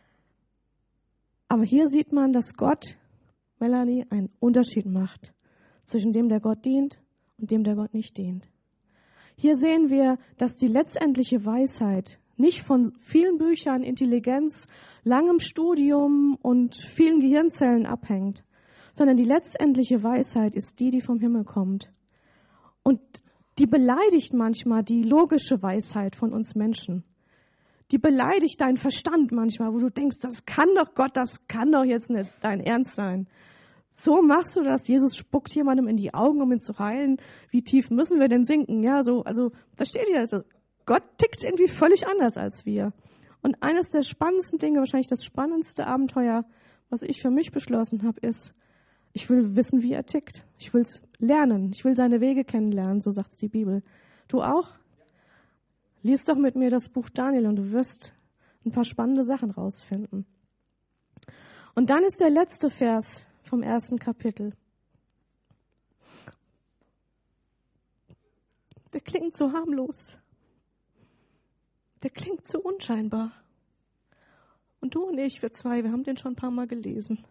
Aber hier sieht man, dass Gott, Melanie, einen Unterschied macht zwischen dem, der Gott dient und dem, der Gott nicht dient. Hier sehen wir, dass die letztendliche Weisheit nicht von vielen Büchern, Intelligenz, langem Studium und vielen Gehirnzellen abhängt, sondern die letztendliche Weisheit ist die, die vom Himmel kommt. Und die beleidigt manchmal die logische Weisheit von uns Menschen. Die beleidigt deinen Verstand manchmal, wo du denkst, das kann doch Gott, das kann doch jetzt nicht dein Ernst sein. So machst du das. Jesus spuckt jemandem in die Augen, um ihn zu heilen. Wie tief müssen wir denn sinken? Ja, so, also, versteht ihr das? Gott tickt irgendwie völlig anders als wir. Und eines der spannendsten Dinge, wahrscheinlich das spannendste Abenteuer, was ich für mich beschlossen habe, ist, ich will wissen, wie er tickt. Ich will es lernen. Ich will seine Wege kennenlernen, so sagt es die Bibel. Du auch? Lies doch mit mir das Buch Daniel und du wirst ein paar spannende Sachen rausfinden. Und dann ist der letzte Vers vom ersten Kapitel. Der klingt so harmlos. Der klingt so unscheinbar. Und du und ich, wir zwei, wir haben den schon ein paar Mal gelesen.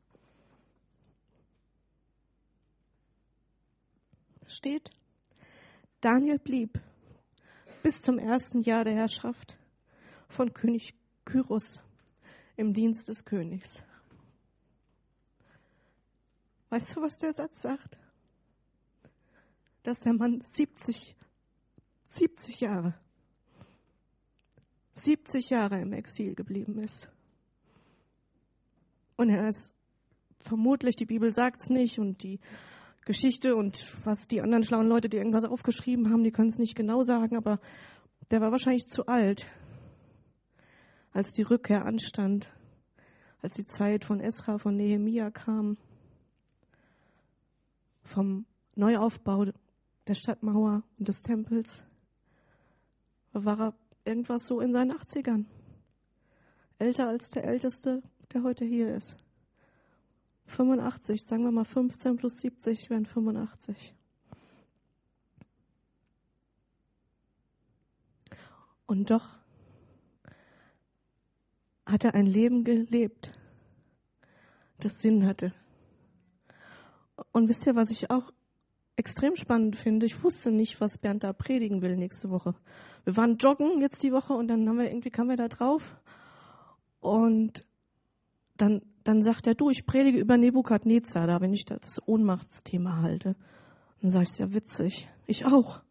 Da steht, Daniel blieb bis zum ersten Jahr der Herrschaft von König Kyros im Dienst des Königs. Weißt du, was der Satz sagt? Dass der Mann siebzig, siebzig Jahre siebzig Jahre im Exil geblieben ist. Und er ist vermutlich, die Bibel sagt es nicht und die Geschichte und was die anderen schlauen Leute, die irgendwas aufgeschrieben haben, die können es nicht genau sagen, aber der war wahrscheinlich zu alt, als die Rückkehr anstand, als die Zeit von Esra, von Nehemia kam, vom Neuaufbau der Stadtmauer und des Tempels. Da war er irgendwas so in seinen achtzigern. Älter als der Älteste, der heute hier ist. fünfundachtzig, sagen wir mal fünfzehn plus siebzig wären fünfundachtzig. Und doch hat er ein Leben gelebt, das Sinn hatte. Und wisst ihr, was ich auch extrem spannend finde? Ich wusste nicht, was Bernd da predigen will nächste Woche. Wir waren joggen jetzt die Woche und dann haben wir irgendwie kamen wir da drauf und dann, dann sagt er, du, ich predige über Nebukadnezar, da wenn ich das Ohnmachtsthema halte. Und dann sage ich, ja witzig, ich auch.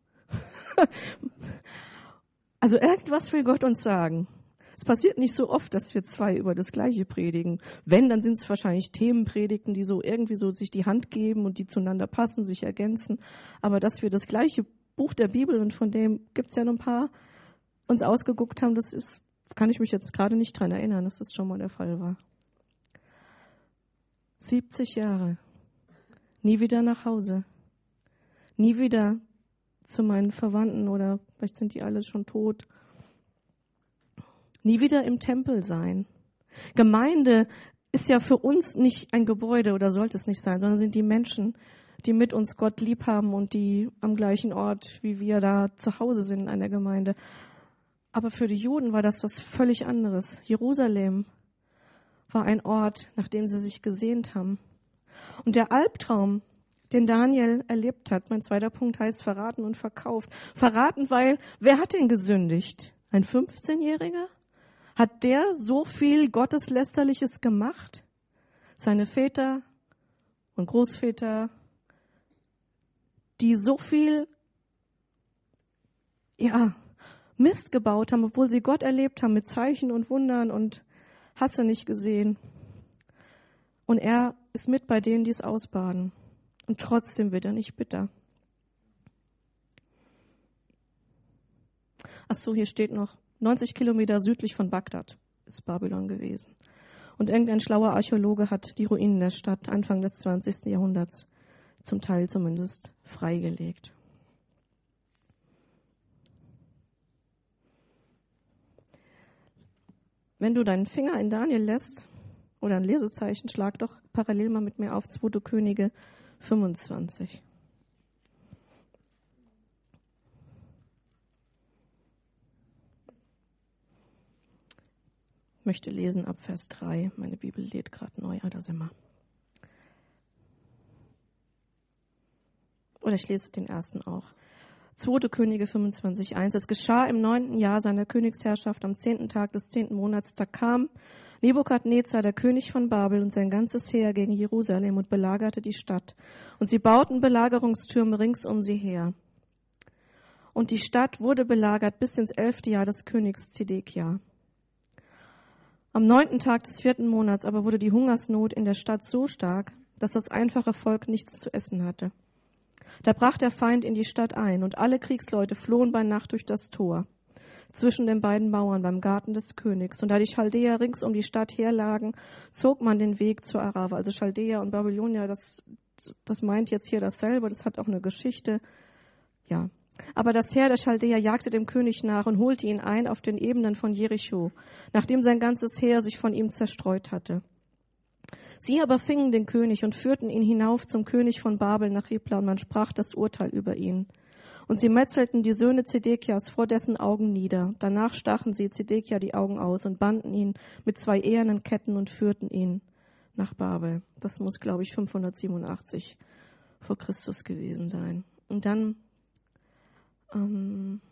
Also irgendwas will Gott uns sagen. Es passiert nicht so oft, dass wir zwei über das Gleiche predigen. Wenn, dann sind es wahrscheinlich Themenpredigten, die so irgendwie so sich die Hand geben und die zueinander passen, sich ergänzen. Aber dass wir das gleiche Buch der Bibel, und von dem gibt es ja noch ein paar, uns ausgeguckt haben, das ist, kann ich mich jetzt gerade nicht dran erinnern, dass das schon mal der Fall war. siebzig Jahre. Nie wieder nach Hause. Nie wieder zu meinen Verwandten oder vielleicht sind die alle schon tot. Nie wieder im Tempel sein. Gemeinde ist ja für uns nicht ein Gebäude oder sollte es nicht sein, sondern sind die Menschen, die mit uns Gott lieb haben und die am gleichen Ort, wie wir da zu Hause sind in einer Gemeinde. Aber für die Juden war das was völlig anderes. Jerusalem war ein Ort, nach dem sie sich gesehnt haben. Und der Albtraum, den Daniel erlebt hat, mein zweiter Punkt heißt verraten und verkauft. Verraten, weil, wer hat denn gesündigt? Ein fünfzehnjähriger? Hat der so viel Gotteslästerliches gemacht? Seine Väter und Großväter, die so viel, ja, Mist gebaut haben, obwohl sie Gott erlebt haben mit Zeichen und Wundern und hast du nicht gesehen. Und er ist mit bei denen, die es ausbaden. Und trotzdem wird er nicht bitter. Ach so, hier steht noch, neunzig Kilometer südlich von Bagdad ist Babylon gewesen. Und irgendein schlauer Archäologe hat die Ruinen der Stadt Anfang des zwanzigsten Jahrhunderts, zum Teil zumindest, freigelegt. Wenn du deinen Finger in Daniel lässt, oder ein Lesezeichen, schlag doch parallel mal mit mir auf zweite Könige fünfundzwanzig. Ich möchte lesen ab Vers drei. Meine Bibel lädt gerade neu, ah, da sind wir. Oder ich lese den ersten auch. zweite Könige fünfundzwanzig, eins. Es geschah im neunten Jahr seiner Königsherrschaft, am zehnten Tag des zehnten Monats, da kam Nebukadnezar, der König von Babel, und sein ganzes Heer gegen Jerusalem und belagerte die Stadt. Und sie bauten Belagerungstürme rings um sie her. Und die Stadt wurde belagert bis ins elfte Jahr des Königs Zedekia. Am neunten Tag des vierten Monats aber wurde die Hungersnot in der Stadt so stark, dass das einfache Volk nichts zu essen hatte. Da brach der Feind in die Stadt ein, und alle Kriegsleute flohen bei Nacht durch das Tor zwischen den beiden Mauern beim Garten des Königs. Und da die Chaldäer rings um die Stadt herlagen, zog man den Weg zur Arava. Also Chaldäer und Babylonier, das, das meint jetzt hier dasselbe, das hat auch eine Geschichte. Ja. Aber das Heer der Chaldäer jagte dem König nach und holte ihn ein auf den Ebenen von Jericho, nachdem sein ganzes Heer sich von ihm zerstreut hatte. Sie aber fingen den König und führten ihn hinauf zum König von Babel nach Ribla, und man sprach das Urteil über ihn. Und sie metzelten die Söhne Zedekias vor dessen Augen nieder. Danach stachen sie Zedekia die Augen aus und banden ihn mit zwei ehernen Ketten und führten ihn nach Babel. Das muss, glaube ich, fünfhundertsiebenundachtzig vor Christus gewesen sein. Und dann ähm,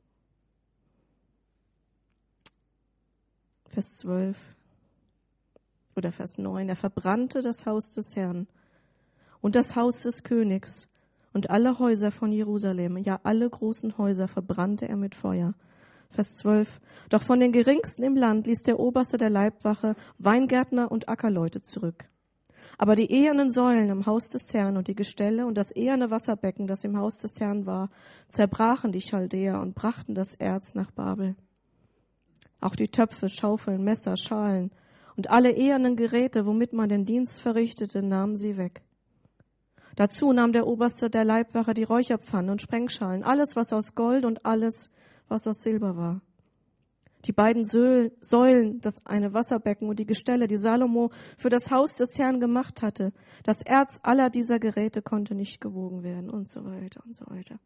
Vers zwölf oder Vers neun. Er verbrannte das Haus des Herrn und das Haus des Königs und alle Häuser von Jerusalem, ja alle großen Häuser verbrannte er mit Feuer. Vers zwölf. Doch von den Geringsten im Land ließ der Oberste der Leibwache Weingärtner und Ackerleute zurück. Aber die ehernen Säulen im Haus des Herrn und die Gestelle und das eherne Wasserbecken, das im Haus des Herrn war, zerbrachen die Chaldäer und brachten das Erz nach Babel. Auch die Töpfe, Schaufeln, Messer, Schalen und alle ehernen Geräte, womit man den Dienst verrichtete, nahmen sie weg. Dazu nahm der Oberste der Leibwache die Räucherpfannen und Sprengschalen, alles, was aus Gold und alles, was aus Silber war. Die beiden Säulen, das eine Wasserbecken und die Gestelle, die Salomo für das Haus des Herrn gemacht hatte. Das Erz aller dieser Geräte konnte nicht gewogen werden und so weiter und so weiter.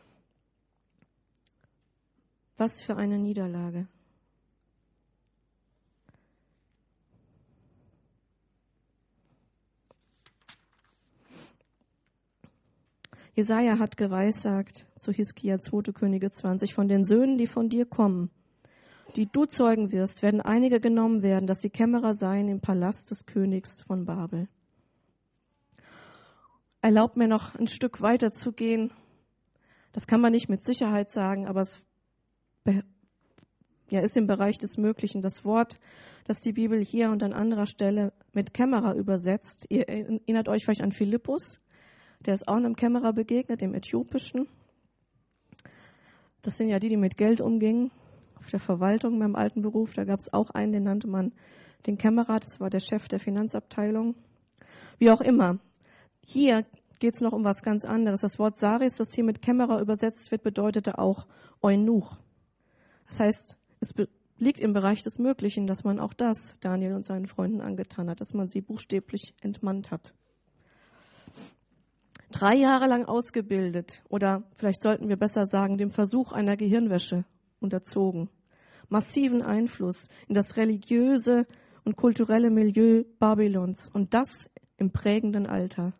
Was für eine Niederlage. Jesaja hat geweissagt zu Hiskia zweite Könige zwanzig, von den Söhnen, die von dir kommen, die du zeugen wirst, werden einige genommen werden, dass sie Kämmerer seien im Palast des Königs von Babel. Erlaubt mir noch ein Stück weiter zu gehen. Das kann man nicht mit Sicherheit sagen, aber es ja, ist im Bereich des Möglichen. Das Wort, das die Bibel hier und an anderer Stelle mit Kämmerer übersetzt, ihr erinnert euch vielleicht an Philippus, der ist auch einem Kämmerer begegnet, dem Äthiopischen. Das sind ja die, die mit Geld umgingen. Auf der Verwaltung beim alten Beruf, da gab es auch einen, den nannte man den Kämmerer, das war der Chef der Finanzabteilung. Wie auch immer. Hier geht es noch um was ganz anderes. Das Wort Saris, das hier mit Kämmerer übersetzt wird, bedeutete auch Eunuch. Das heißt, es liegt im Bereich des Möglichen, dass man auch das Daniel und seinen Freunden angetan hat, dass man sie buchstäblich entmannt hat. Drei Jahre lang ausgebildet, oder vielleicht sollten wir besser sagen, dem Versuch einer Gehirnwäsche unterzogen. Massiven Einfluss in das religiöse und kulturelle Milieu Babylons und das im prägenden Alter.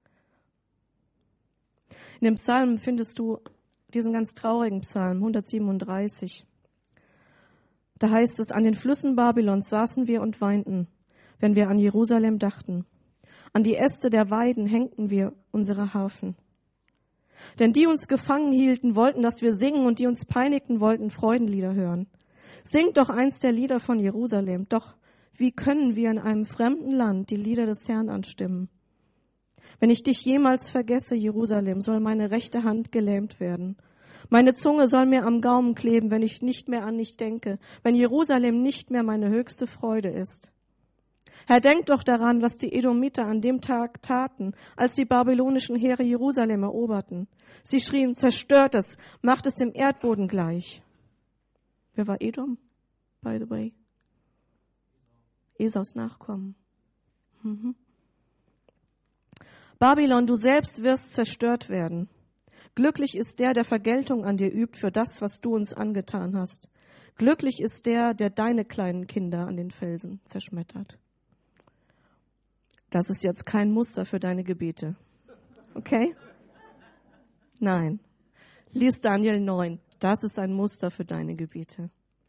In dem Psalm findest du diesen ganz traurigen Psalm hundertsiebenunddreißig. Da heißt es, an den Flüssen Babylons saßen wir und weinten, wenn wir an Jerusalem dachten. An die Äste der Weiden hängten wir unsere Harfen. Denn die uns gefangen hielten, wollten, dass wir singen, und die uns peinigten, wollten Freudenlieder hören. Singt doch eins der Lieder von Jerusalem. Doch wie können wir in einem fremden Land die Lieder des Herrn anstimmen? Wenn ich dich jemals vergesse, Jerusalem, soll meine rechte Hand gelähmt werden. Meine Zunge soll mir am Gaumen kleben, wenn ich nicht mehr an dich denke, wenn Jerusalem nicht mehr meine höchste Freude ist. Herr, denk doch daran, was die Edomiter an dem Tag taten, als die babylonischen Heere Jerusalem eroberten. Sie schrien, zerstört es, macht es dem Erdboden gleich. Wer war Edom, by the way? Esaus Nachkommen. Mhm. Babylon, du selbst wirst zerstört werden. Glücklich ist der, der Vergeltung an dir übt für das, was du uns angetan hast. Glücklich ist der, der deine kleinen Kinder an den Felsen zerschmettert. Das ist jetzt kein Muster für deine Gebete. Okay? Nein. Lies Daniel neun. Das ist ein Muster für deine Gebete.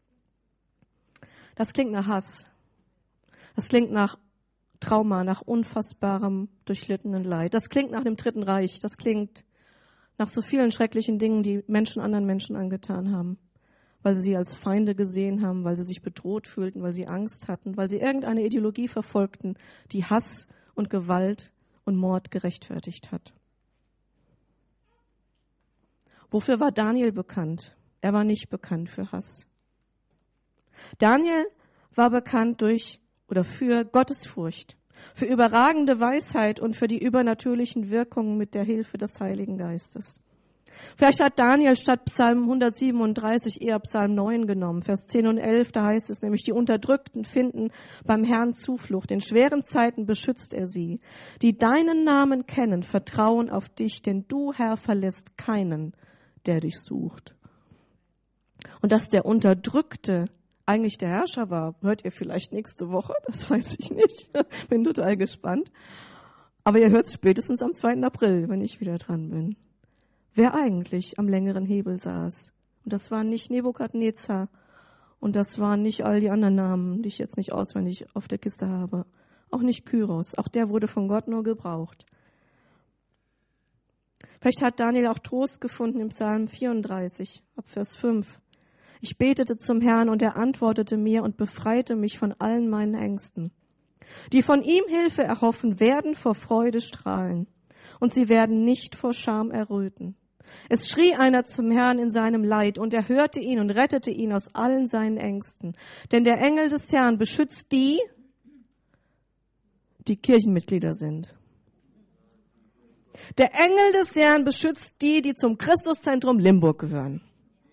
Das klingt nach Hass. Das klingt nach Trauma, nach unfassbarem, durchlittenen Leid. Das klingt nach dem Dritten Reich. Das klingt nach so vielen schrecklichen Dingen, die Menschen anderen Menschen angetan haben. Weil sie sie als Feinde gesehen haben, weil sie sich bedroht fühlten, weil sie Angst hatten, weil sie irgendeine Ideologie verfolgten, die Hass und Gewalt und Mord gerechtfertigt hat. Wofür war Daniel bekannt? Er war nicht bekannt für Hass. Daniel war bekannt durch oder für Gottesfurcht, für überragende Weisheit und für die übernatürlichen Wirkungen mit der Hilfe des Heiligen Geistes. Vielleicht hat Daniel statt Psalm hundertsiebenunddreißig eher Psalm neun genommen, Vers zehn und elf, da heißt es nämlich, die Unterdrückten finden beim Herrn Zuflucht, in schweren Zeiten beschützt er sie. Die deinen Namen kennen, vertrauen auf dich, denn du, Herr, verlässt keinen, der dich sucht. Und dass der Unterdrückte eigentlich der Herrscher war, hört ihr vielleicht nächste Woche, das weiß ich nicht, bin total gespannt. Aber ihr hört es spätestens am zweiten April, wenn ich wieder dran bin. Wer eigentlich am längeren Hebel saß. Und das war nicht Nebukadnezar und das waren nicht all die anderen Namen, die ich jetzt nicht auswendig auf der Kiste habe. Auch nicht Kyros, auch der wurde von Gott nur gebraucht. Vielleicht hat Daniel auch Trost gefunden im Psalm vierunddreißig, ab Vers fünf. Ich betete zum Herrn und er antwortete mir und befreite mich von allen meinen Ängsten. Die von ihm Hilfe erhoffen, werden vor Freude strahlen und sie werden nicht vor Scham erröten. Es schrie einer zum Herrn in seinem Leid und er hörte ihn und rettete ihn aus allen seinen Ängsten. Denn der Engel des Herrn beschützt die, die Kirchenmitglieder sind. Der Engel des Herrn beschützt die, die zum Christuszentrum Limburg gehören.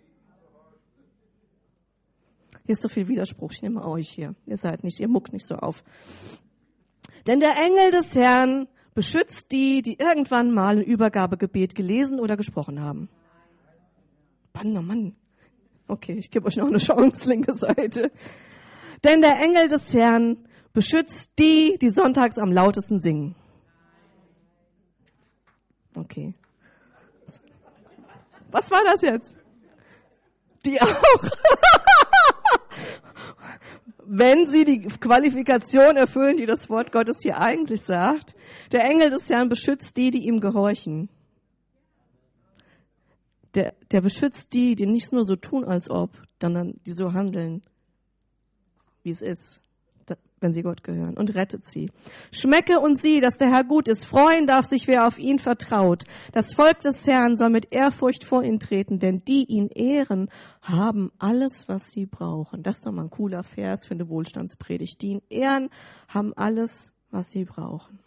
Hier ist so viel Widerspruch, ich nehme euch hier. Ihr seid nicht, ihr muckt nicht so auf. Denn der Engel des Herrn beschützt die, die irgendwann mal ein Übergabegebet gelesen oder gesprochen haben. Mann, oh Mann. Okay, ich gebe euch noch eine Chance, linke Seite. Denn der Engel des Herrn beschützt die, die sonntags am lautesten singen. Okay. Was war das jetzt? Die auch. Wenn sie die Qualifikation erfüllen, die das Wort Gottes hier eigentlich sagt. Der Engel des Herrn beschützt die, die ihm gehorchen. Der, der beschützt die, die nicht nur so tun, als ob, sondern die so handeln, wie es ist, wenn sie Gott gehören, und rettet sie. Schmecke und sieh, dass der Herr gut ist. Freuen darf sich, wer auf ihn vertraut. Das Volk des Herrn soll mit Ehrfurcht vor ihn treten, denn die ihn ehren, haben alles, was sie brauchen. Das ist doch mal ein cooler Vers für eine Wohlstandspredigt. Die ihn ehren, haben alles, was sie brauchen.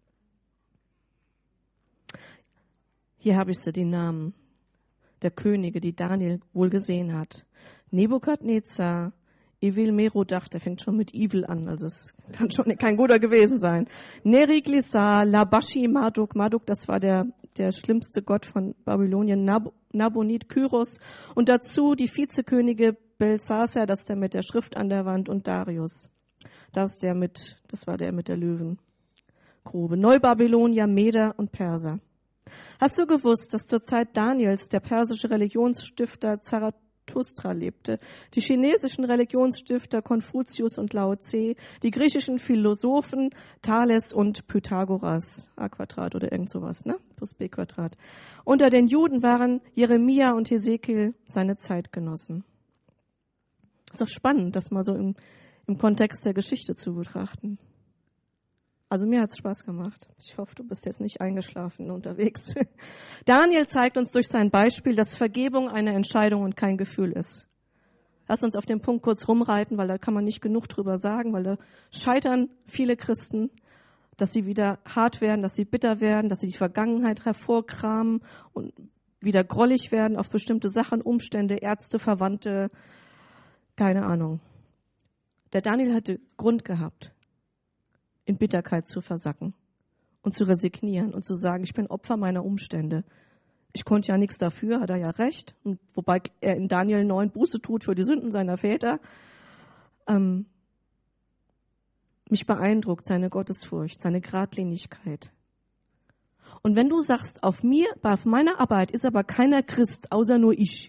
Hier habe ich sie, die Namen der Könige, die Daniel wohl gesehen hat. Nebukadnezar, Evil Merodach, der fängt schon mit Evil an, also es kann schon kein guter gewesen sein. Neriglissar, Labashi, Marduk, Marduk, das war der, der schlimmste Gott von Babylonien, Nab, Nabonid, Kyros und dazu die Vizekönige Belsasar, das ist der mit der Schrift an der Wand, und Darius, das ist der mit, das war der mit der Löwengrube. Neubabylonier, Meder und Perser. Hast du gewusst, dass zur Zeit Daniels der persische Religionsstifter Zarathustra lebte, die chinesischen Religionsstifter Konfuzius und Lao Tse, die griechischen Philosophen Thales und Pythagoras, A Quadrat oder irgend sowas, ne? Plus B Quadrat. Unter den Juden waren Jeremia und Hesekiel seine Zeitgenossen. Ist doch spannend, das mal so im, im Kontext der Geschichte zu betrachten. Also mir hat's Spaß gemacht. Ich hoffe, du bist jetzt nicht eingeschlafen unterwegs. Daniel zeigt uns durch sein Beispiel, dass Vergebung eine Entscheidung und kein Gefühl ist. Lass uns auf den Punkt kurz rumreiten, weil da kann man nicht genug drüber sagen, weil da scheitern viele Christen, dass sie wieder hart werden, dass sie bitter werden, dass sie die Vergangenheit hervorkramen und wieder grollig werden auf bestimmte Sachen, Umstände, Ärzte, Verwandte, keine Ahnung. Der Daniel hatte Grund gehabt, in Bitterkeit zu versacken und zu resignieren und zu sagen, ich bin Opfer meiner Umstände. Ich konnte ja nichts dafür, hat er ja recht. Und wobei er in Daniel neun Buße tut für die Sünden seiner Väter. Ähm, mich beeindruckt seine Gottesfurcht, seine Gradlinigkeit. Und wenn du sagst, auf mir, auf meiner Arbeit ist aber keiner Christ, außer nur ich.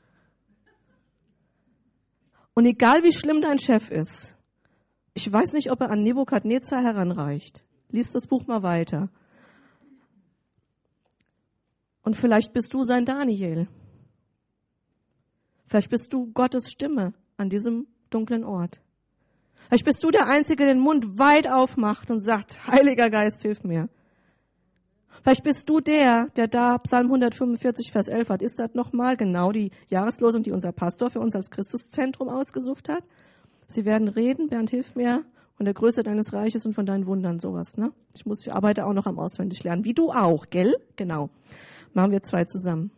Und egal wie schlimm dein Chef ist, ich weiß nicht, ob er an Nebukadnezar heranreicht. Lies das Buch mal weiter. Und vielleicht bist du sein Daniel. Vielleicht bist du Gottes Stimme an diesem dunklen Ort. Vielleicht bist du der Einzige, der den Mund weit aufmacht und sagt, Heiliger Geist, hilf mir. Vielleicht bist du der, der da Psalm hundertfünfundvierzig, Vers elf hat. Ist das nochmal genau die Jahreslosung, die unser Pastor für uns als Christuszentrum ausgesucht hat? Sie werden reden, Bernd, hilf mir, von der Größe deines Reiches und von deinen Wundern, sowas, ne? Ich muss, ich arbeite auch noch am Auswendiglernen, wie du auch, gell? Genau. Machen wir zwei zusammen.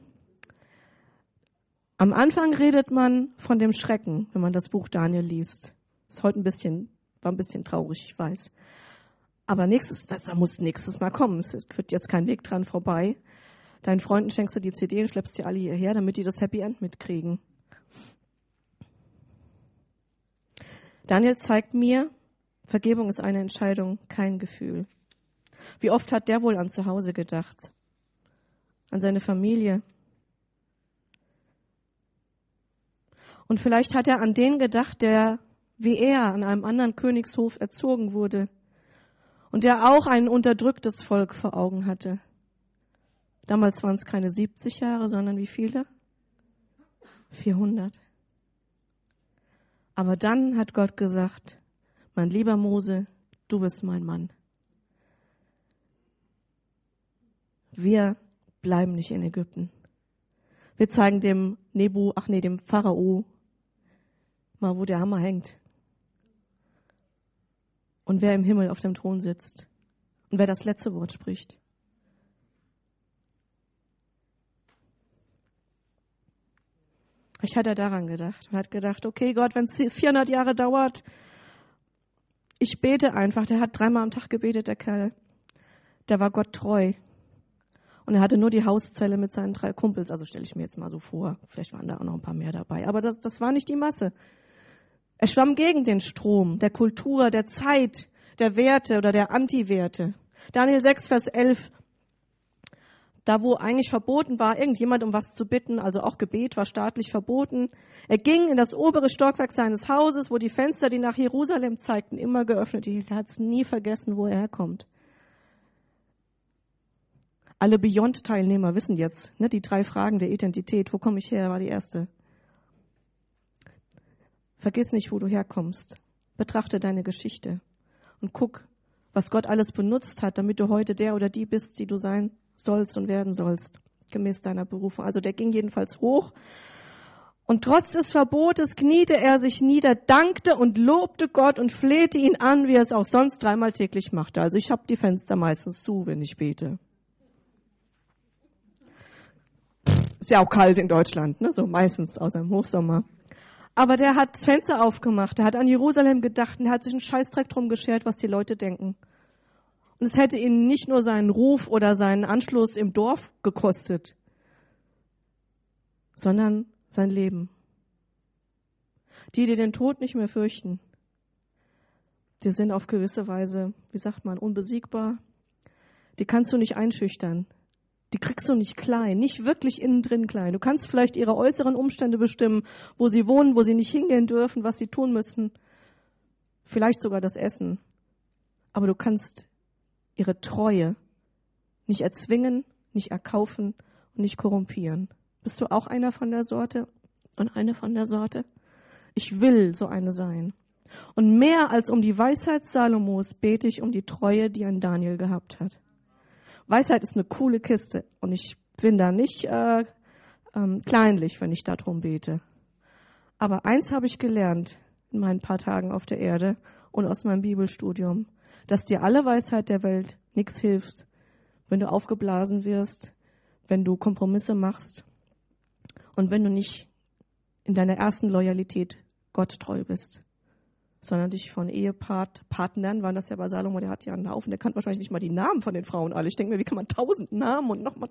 Am Anfang redet man von dem Schrecken, wenn man das Buch Daniel liest. Ist heute ein bisschen, war ein bisschen traurig, ich weiß. Aber nächstes, das, da muss nächstes Mal kommen. Es wird jetzt kein Weg dran vorbei. Deinen Freunden schenkst du die C D und schleppst die alle hierher, damit die das Happy End mitkriegen. Daniel zeigt mir, Vergebung ist eine Entscheidung, kein Gefühl. Wie oft hat der wohl an zu Hause gedacht? An seine Familie? Und vielleicht hat er an den gedacht, der wie er an einem anderen Königshof erzogen wurde und der auch ein unterdrücktes Volk vor Augen hatte. Damals waren es keine siebzig Jahre, sondern wie viele? vierhundert. Aber dann hat Gott gesagt, mein lieber Mose, du bist mein Mann. Wir bleiben nicht in Ägypten. Wir zeigen dem Nebu, ach nee, dem Pharao mal, wo der Hammer hängt. Und wer im Himmel auf dem Thron sitzt. Und wer das letzte Wort spricht. Ich hatte daran gedacht und hat gedacht, okay Gott, wenn es vierhundert Jahre dauert, ich bete einfach. Der hat dreimal am Tag gebetet, der Kerl. Der war Gott treu. Und er hatte nur die Hauszelle mit seinen drei Kumpels. Also stelle ich mir jetzt mal so vor. Vielleicht waren da auch noch ein paar mehr dabei. Aber das, das war nicht die Masse. Er schwamm gegen den Strom der Kultur, der Zeit, der Werte oder der Anti-Werte. Daniel sechs, Vers elf. Da, wo eigentlich verboten war, irgendjemand um was zu bitten, also auch Gebet war staatlich verboten. Er ging in das obere Stockwerk seines Hauses, wo die Fenster, die nach Jerusalem zeigten, immer geöffnet. Er hat es nie vergessen, wo er herkommt. Alle Beyond-Teilnehmer wissen jetzt, ne, die drei Fragen der Identität. Wo komme ich her, war die erste. Vergiss nicht, wo du herkommst. Betrachte deine Geschichte und guck, was Gott alles benutzt hat, damit du heute der oder die bist, die du sein sollst und werden sollst, gemäß deiner Berufung. Also der ging jedenfalls hoch. Und trotz des Verbotes kniete er sich nieder, dankte und lobte Gott und flehte ihn an, wie er es auch sonst dreimal täglich machte. Also ich habe die Fenster meistens zu, wenn ich bete. Ist ja auch kalt in Deutschland, ne? So meistens, außer im Hochsommer. Aber der hat das Fenster aufgemacht, der hat an Jerusalem gedacht und der hat sich einen Scheißdreck drum geschert, was die Leute denken. Und es hätte ihn nicht nur seinen Ruf oder seinen Anschluss im Dorf gekostet, sondern sein Leben. Die, die den Tod nicht mehr fürchten, die sind auf gewisse Weise, wie sagt man, unbesiegbar. Die kannst du nicht einschüchtern. Die kriegst du nicht klein, nicht wirklich innen drin klein. Du kannst vielleicht ihre äußeren Umstände bestimmen, wo sie wohnen, wo sie nicht hingehen dürfen, was sie tun müssen. Vielleicht sogar das Essen. Aber du kannst ihre Treue nicht erzwingen, nicht erkaufen und nicht korrumpieren. Bist du auch einer von der Sorte und eine von der Sorte? Ich will so eine sein. Und mehr als um die Weisheit Salomos bete ich um die Treue, die ein Daniel gehabt hat. Weisheit ist eine coole Kiste und ich bin da nicht äh, ähm, kleinlich, wenn ich darum bete. Aber eins habe ich gelernt in meinen paar Tagen auf der Erde und aus meinem Bibelstudium, dass dir alle Weisheit der Welt nichts hilft, wenn du aufgeblasen wirst, wenn du Kompromisse machst und wenn du nicht in deiner ersten Loyalität Gott treu bist, sondern dich von Ehepartnern, waren das ja bei Salomo, der hat ja einen Haufen, der kannte wahrscheinlich nicht mal die Namen von den Frauen alle. Ich denke mir, wie kann man tausend Namen und nochmal...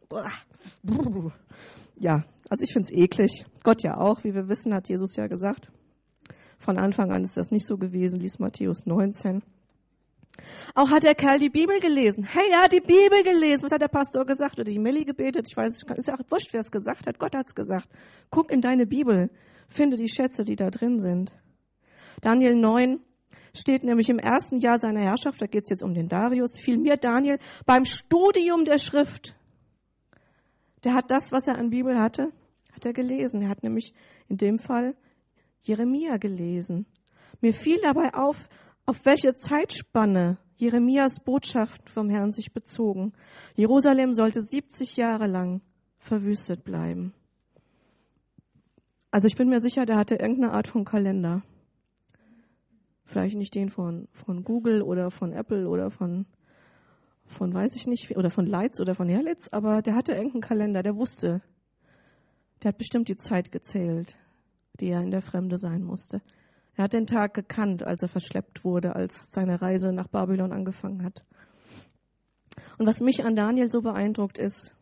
Ja, also ich finde es eklig. Gott ja auch, wie wir wissen, hat Jesus ja gesagt. Von Anfang an ist das nicht so gewesen, lies Matthäus neunzehn. Auch hat der Kerl die Bibel gelesen. Hey, er hat die Bibel gelesen. Was hat der Pastor gesagt? Oder die Milli gebetet? Ich weiß, ist ja auch wurscht, wer es gesagt hat. Gott hat es gesagt. Guck in deine Bibel. Finde die Schätze, die da drin sind. Daniel neun steht nämlich im ersten Jahr seiner Herrschaft, da geht es jetzt um den Darius, fiel mir Daniel beim Studium der Schrift. Der hat das, was er an Bibel hatte, hat er gelesen. Er hat nämlich in dem Fall Jeremia gelesen. Mir fiel dabei auf, auf welche Zeitspanne Jeremias Botschaften vom Herrn sich bezogen. Jerusalem sollte siebzig Jahre lang verwüstet bleiben. Also ich bin mir sicher, der hatte irgendeine Art von Kalender. Vielleicht nicht den von, von Google oder von Apple oder von, von weiß ich nicht, oder von Leitz oder von Herlitz, aber der hatte irgendeinen Kalender, der wusste. Der hat bestimmt die Zeit gezählt, die er in der Fremde sein musste. Er hat den Tag gekannt, als er verschleppt wurde, als seine Reise nach Babylon angefangen hat. Und was mich an Daniel so beeindruckt ist,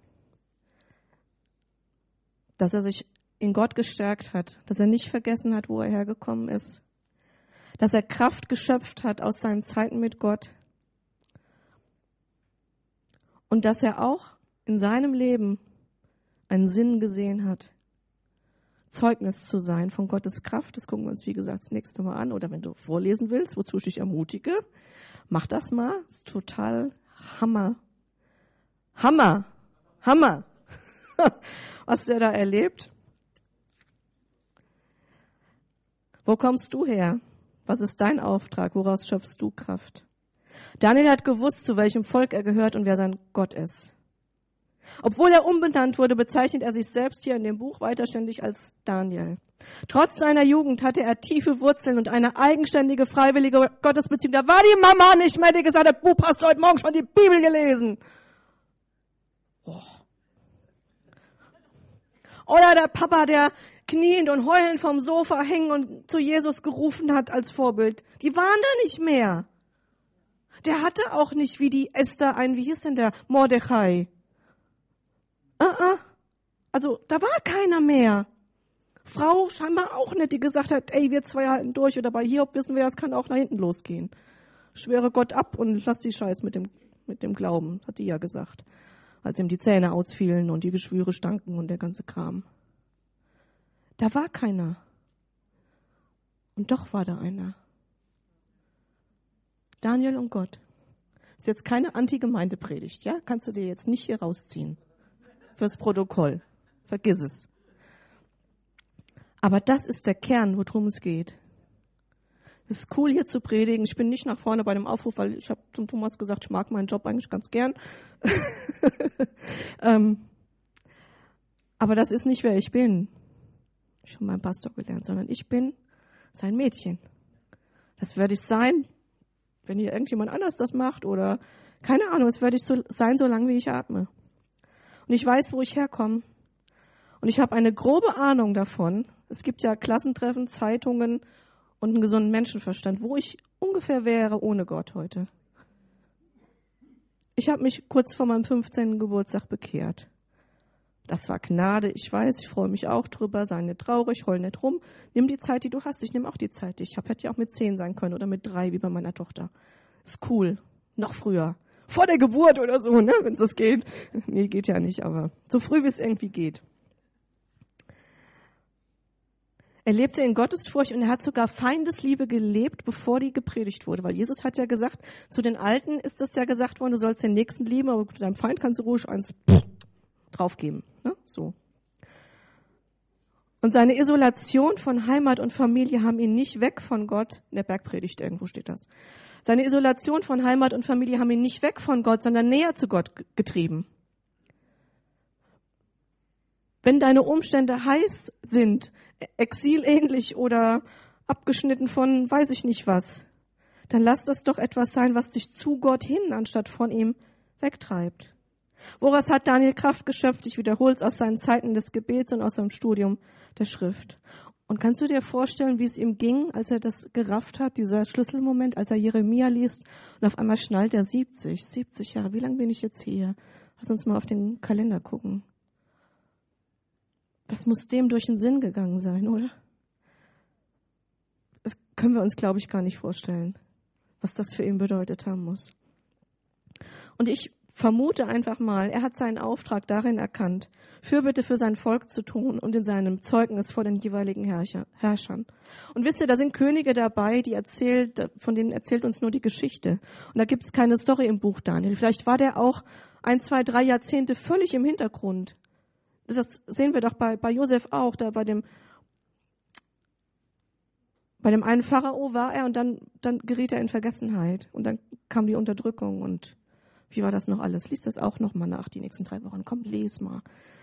dass er sich in Gott gestärkt hat, dass er nicht vergessen hat, wo er hergekommen ist, dass er Kraft geschöpft hat aus seinen Zeiten mit Gott und dass er auch in seinem Leben einen Sinn gesehen hat, Zeugnis zu sein von Gottes Kraft. Das gucken wir uns, wie gesagt, das nächste Mal an. Oder wenn du vorlesen willst, wozu ich dich ermutige, mach das mal. Das ist total Hammer. Hammer. Hammer. Was der da erlebt. Wo kommst du her? Was ist dein Auftrag? Woraus schöpfst du Kraft? Daniel hat gewusst, zu welchem Volk er gehört und wer sein Gott ist. Obwohl er umbenannt wurde, bezeichnet er sich selbst hier in dem Buch weiter ständig als Daniel. Trotz seiner Jugend hatte er tiefe Wurzeln und eine eigenständige, freiwillige Gottesbeziehung. Da war die Mama nicht mehr, die gesagt hat, Bub, hast du heute Morgen schon die Bibel gelesen? Oh. Oder der Papa, der kniend und heulend vom Sofa hing und zu Jesus gerufen hat als Vorbild. Die waren da nicht mehr. Der hatte auch nicht wie die Esther ein, wie hieß denn der, Mordechai. Uh-uh. Also da war keiner mehr. Frau scheinbar auch nicht, die gesagt hat, ey, wir zwei halten durch. Oder bei Hiob wissen wir, es kann auch nach hinten losgehen. Schwöre Gott ab und lass die Scheiß mit dem, mit dem Glauben, hat die ja gesagt. Als ihm die Zähne ausfielen und die Geschwüre stanken und der ganze Kram. Da war keiner. Und doch war da einer. Daniel und Gott. Ist jetzt keine Anti-Gemeinde-Predigt, ja? Kannst du dir jetzt nicht hier rausziehen. Fürs Protokoll. Vergiss es. Aber das ist der Kern, worum es geht. Es ist cool, hier zu predigen. Ich bin nicht nach vorne bei dem Aufruf, weil ich habe zum Thomas gesagt, ich mag meinen Job eigentlich ganz gern. ähm, aber das ist nicht, wer ich bin. Ich habe meinen Pastor gelernt, sondern ich bin sein Mädchen. Das werde ich sein, wenn hier irgendjemand anders das macht oder keine Ahnung, es werde ich so sein, solange wie ich atme. Und ich weiß, wo ich herkomme. Und ich habe eine grobe Ahnung davon. Es gibt ja Klassentreffen, Zeitungen und einen gesunden Menschenverstand, wo ich ungefähr wäre ohne Gott heute. Ich habe mich kurz vor meinem fünfzehnten Geburtstag bekehrt. Das war Gnade, ich weiß, ich freue mich auch drüber, sei nicht traurig, heul nicht rum. Nimm die Zeit, die du hast, ich nehme auch die Zeit, die ich habe. Hätte ja auch mit zehn sein können oder mit drei, wie bei meiner Tochter. Ist cool, noch früher. Vor der Geburt oder so, ne, wenn es das geht. Nee, geht ja nicht, aber so früh, wie es irgendwie geht. Er lebte in Gottesfurcht und er hat sogar Feindesliebe gelebt, bevor die gepredigt wurde. Weil Jesus hat ja gesagt, zu den Alten ist das ja gesagt worden, du sollst den Nächsten lieben, aber zu deinem Feind kannst du ruhig eins draufgeben. Ne? So. Und seine Isolation von Heimat und Familie haben ihn nicht weg von Gott, in der Bergpredigt irgendwo steht das, seine Isolation von Heimat und Familie haben ihn nicht weg von Gott, sondern näher zu Gott getrieben. Wenn deine Umstände heiß sind, exilähnlich oder abgeschnitten von weiß ich nicht was, dann lass das doch etwas sein, was dich zu Gott hin, anstatt von ihm wegtreibt. Woraus hat Daniel Kraft geschöpft? Ich wiederhole es aus seinen Zeiten des Gebets und aus seinem Studium der Schrift. Und kannst du dir vorstellen, wie es ihm ging, als er das gerafft hat, dieser Schlüsselmoment, als er Jeremia liest und auf einmal schnallt er siebzig, siebzig Jahre. Wie lange bin ich jetzt hier? Lass uns mal auf den Kalender gucken. Das muss dem durch den Sinn gegangen sein, oder? Das können wir uns, glaube ich, gar nicht vorstellen, was das für ihn bedeutet haben muss. Und ich vermute einfach mal, er hat seinen Auftrag darin erkannt, Fürbitte für sein Volk zu tun und in seinem Zeugnis vor den jeweiligen Herrscher, Herrschern. Und wisst ihr, da sind Könige dabei, die erzählt, von denen erzählt uns nur die Geschichte. Und da gibt es keine Story im Buch Daniel. Vielleicht war der auch ein, zwei, drei Jahrzehnte völlig im Hintergrund. Das sehen wir doch bei, bei Josef auch, da bei dem, bei dem einen Pharao war er und dann, dann geriet er in Vergessenheit. Und dann kam die Unterdrückung und wie war das noch alles? Lies das auch noch mal nach, die nächsten drei Wochen. Komm, les mal.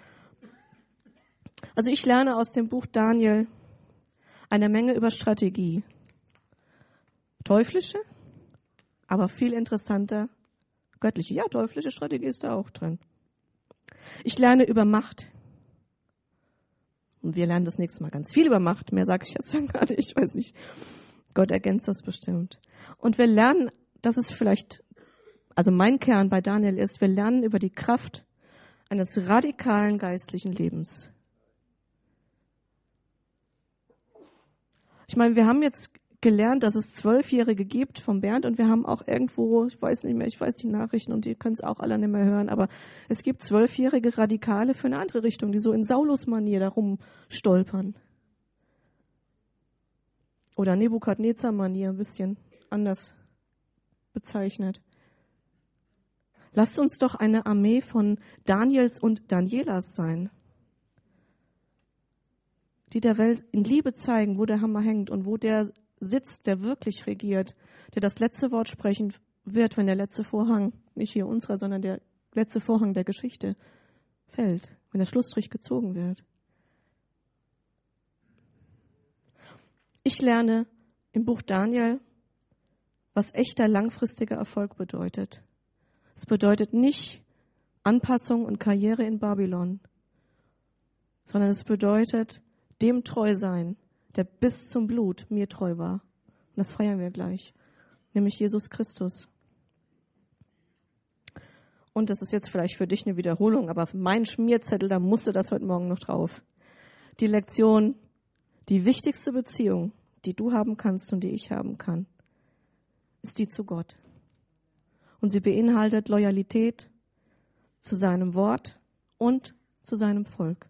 Also ich lerne aus dem Buch Daniel eine Menge über Strategie. Teuflische, aber viel interessanter göttliche. Ja, teuflische Strategie ist da auch drin. Ich lerne über Macht. Und wir lernen das nächste Mal ganz viel über Macht. Mehr sage ich jetzt dann gerade, ich weiß nicht. Gott ergänzt das bestimmt. Und wir lernen, das ist vielleicht, also mein Kern bei Daniel ist, wir lernen über die Kraft eines radikalen geistlichen Lebens. Ich meine, wir haben jetzt gelernt, dass es Zwölfjährige gibt von Bernd und wir haben auch irgendwo, ich weiß nicht mehr, ich weiß die Nachrichten und die können es auch alle nicht mehr hören, aber es gibt zwölfjährige Radikale für eine andere Richtung, die so in Saulus-Manier da rumstolpern. Oder Nebukadnezar-Manier, ein bisschen anders bezeichnet. Lasst uns doch eine Armee von Daniels und Danielas sein, die der Welt in Liebe zeigen, wo der Hammer hängt und wo der sitzt, der wirklich regiert, der das letzte Wort sprechen wird, wenn der letzte Vorhang, nicht hier unserer, sondern der letzte Vorhang der Geschichte fällt, wenn der Schlussstrich gezogen wird. Ich lerne im Buch Daniel, was echter langfristiger Erfolg bedeutet. Es bedeutet nicht Anpassung und Karriere in Babylon, sondern es bedeutet dem treu sein, der bis zum Blut mir treu war. Und das feiern wir gleich, nämlich Jesus Christus. Und das ist jetzt vielleicht für dich eine Wiederholung, aber mein Schmierzettel, da musste das heute Morgen noch drauf. Die Lektion, die wichtigste Beziehung, die du haben kannst und die ich haben kann, ist die zu Gott. Und sie beinhaltet Loyalität zu seinem Wort und zu seinem Volk.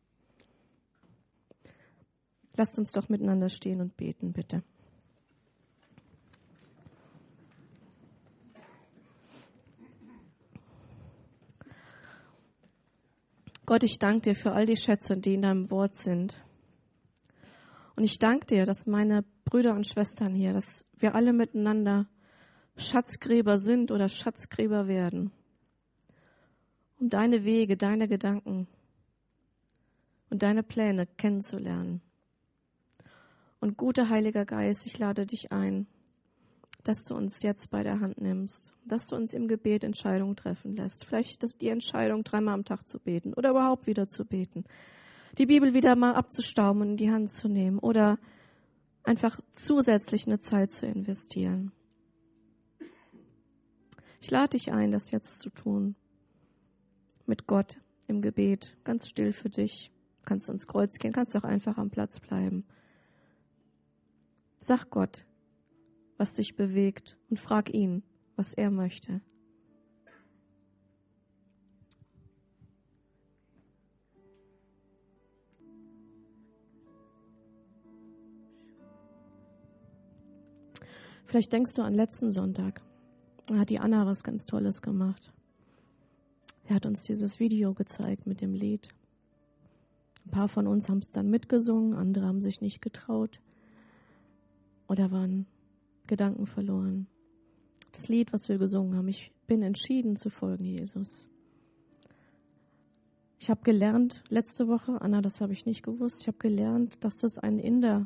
Lasst uns doch miteinander stehen und beten, bitte. Gott, ich danke dir für all die Schätze, die in deinem Wort sind. Und ich danke dir, dass meine Brüder und Schwestern hier, dass wir alle miteinander Schatzgräber sind oder Schatzgräber werden. Um deine Wege, deine Gedanken und deine Pläne kennenzulernen. Und guter Heiliger Geist, ich lade dich ein, dass du uns jetzt bei der Hand nimmst, dass du uns im Gebet Entscheidungen treffen lässt. Vielleicht dass die Entscheidung, dreimal am Tag zu beten oder überhaupt wieder zu beten. Die Bibel wieder mal abzustauben und in die Hand zu nehmen oder einfach zusätzlich eine Zeit zu investieren. Ich lade dich ein, das jetzt zu tun. Mit Gott im Gebet, ganz still für dich. Du kannst ans Kreuz gehen, kannst auch einfach am Platz bleiben. Sag Gott, was dich bewegt und frag ihn, was er möchte. Vielleicht denkst du an letzten Sonntag. Da hat die Anna was ganz Tolles gemacht. Er hat uns dieses Video gezeigt mit dem Lied. Ein paar von uns haben es dann mitgesungen, andere haben sich nicht getraut oder waren Gedanken verloren. Das Lied, was wir gesungen haben, ich bin entschieden zu folgen, Jesus. Ich habe gelernt, letzte Woche, Anna, das habe ich nicht gewusst, ich habe gelernt, dass das ein Inder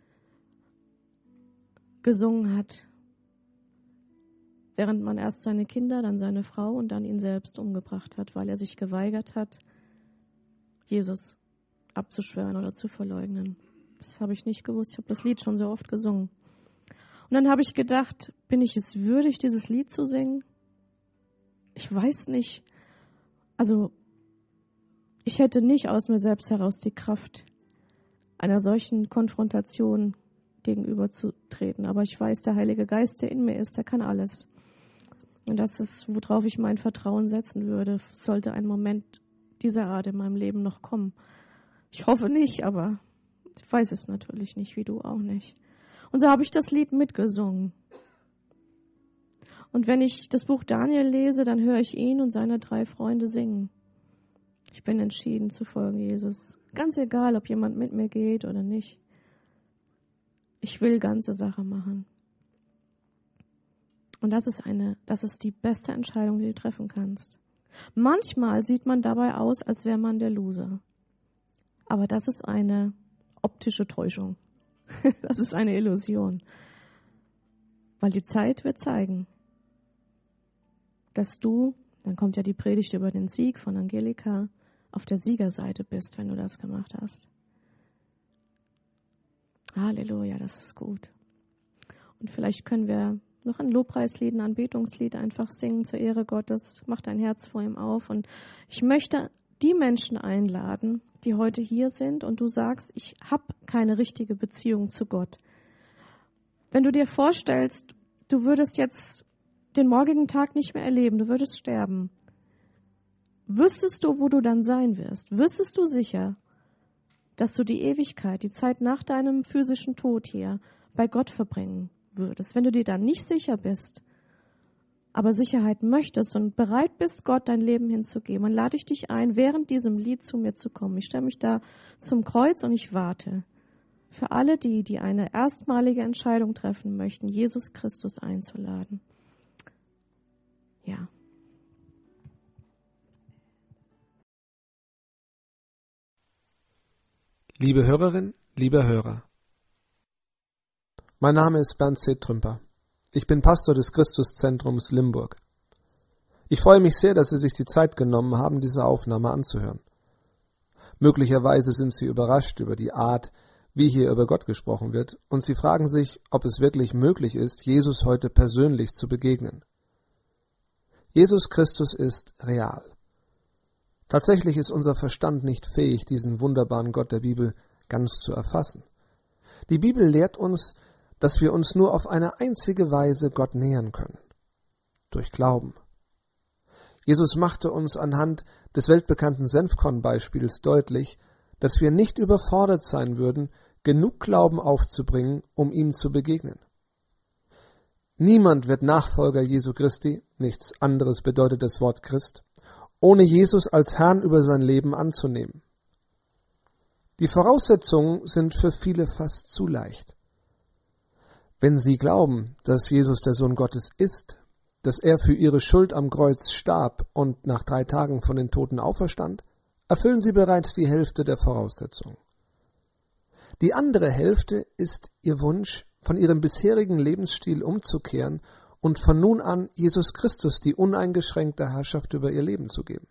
gesungen hat, während man erst seine Kinder, dann seine Frau und dann ihn selbst umgebracht hat, weil er sich geweigert hat, Jesus abzuschwören oder zu verleugnen. Das habe ich nicht gewusst. Ich habe das Lied schon so oft gesungen. Und dann habe ich gedacht, bin ich es würdig, dieses Lied zu singen? Ich weiß nicht. Also, ich hätte nicht aus mir selbst heraus die Kraft, einer solchen Konfrontation gegenüberzutreten. Aber ich weiß, der Heilige Geist, der in mir ist, der kann alles. Und das ist, worauf ich mein Vertrauen setzen würde, sollte ein Moment dieser Art in meinem Leben noch kommen. Ich hoffe nicht, aber ich weiß es natürlich nicht, wie du auch nicht. Und so habe ich das Lied mitgesungen. Und wenn ich das Buch Daniel lese, dann höre ich ihn und seine drei Freunde singen. Ich bin entschieden zu folgen, Jesus. Ganz egal, ob jemand mit mir geht oder nicht. Ich will ganze Sache machen. Und das ist eine, das ist die beste Entscheidung, die du treffen kannst. Manchmal sieht man dabei aus, als wäre man der Loser. Aber das ist eine optische Täuschung. Das ist eine Illusion. Weil die Zeit wird zeigen, dass du, dann kommt ja die Predigt über den Sieg von Angelika, auf der Siegerseite bist, wenn du das gemacht hast. Halleluja, das ist gut. Und vielleicht können wir noch ein Lobpreislied, ein Anbetungslied einfach singen zur Ehre Gottes. Mach dein Herz vor ihm auf. Und ich möchte die Menschen einladen, die heute hier sind und du sagst, ich habe keine richtige Beziehung zu Gott. Wenn du dir vorstellst, du würdest jetzt den morgigen Tag nicht mehr erleben, du würdest sterben, wüsstest du, wo du dann sein wirst? Wüsstest du sicher, dass du die Ewigkeit, die Zeit nach deinem physischen Tod hier bei Gott verbringen würdest? Wenn du dir dann nicht sicher bist, aber Sicherheit möchtest und bereit bist, Gott dein Leben hinzugeben, dann lade ich dich ein, während diesem Lied zu mir zu kommen. Ich stelle mich da zum Kreuz und ich warte. Für alle die, die eine erstmalige Entscheidung treffen möchten, Jesus Christus einzuladen. Ja.
Liebe Hörerin, lieber Hörer, mein Name ist Bernd C. Trümper. Ich bin Pastor des Christuszentrums Limburg. Ich freue mich sehr, dass Sie sich die Zeit genommen haben, diese Aufnahme anzuhören. Möglicherweise sind Sie überrascht über die Art, wie hier über Gott gesprochen wird, und Sie fragen sich, ob es wirklich möglich ist, Jesus heute persönlich zu begegnen. Jesus Christus ist real. Tatsächlich ist unser Verstand nicht fähig, diesen wunderbaren Gott der Bibel ganz zu erfassen. Die Bibel lehrt uns, dass wir uns nur auf eine einzige Weise Gott nähern können: durch Glauben. Jesus machte uns anhand des weltbekannten Senfkornbeispiels deutlich, dass wir nicht überfordert sein würden, genug Glauben aufzubringen, um ihm zu begegnen. Niemand wird Nachfolger Jesu Christi, nichts anderes bedeutet das Wort Christ, ohne Jesus als Herrn über sein Leben anzunehmen. Die Voraussetzungen sind für viele fast zu leicht. Wenn sie glauben, dass Jesus der Sohn Gottes ist, dass er für ihre Schuld am Kreuz starb und nach drei Tagen von den Toten auferstand, erfüllen sie bereits die Hälfte der Voraussetzungen. Die andere Hälfte ist ihr Wunsch, von ihrem bisherigen Lebensstil umzukehren und von nun an Jesus Christus die uneingeschränkte Herrschaft über ihr Leben zu geben.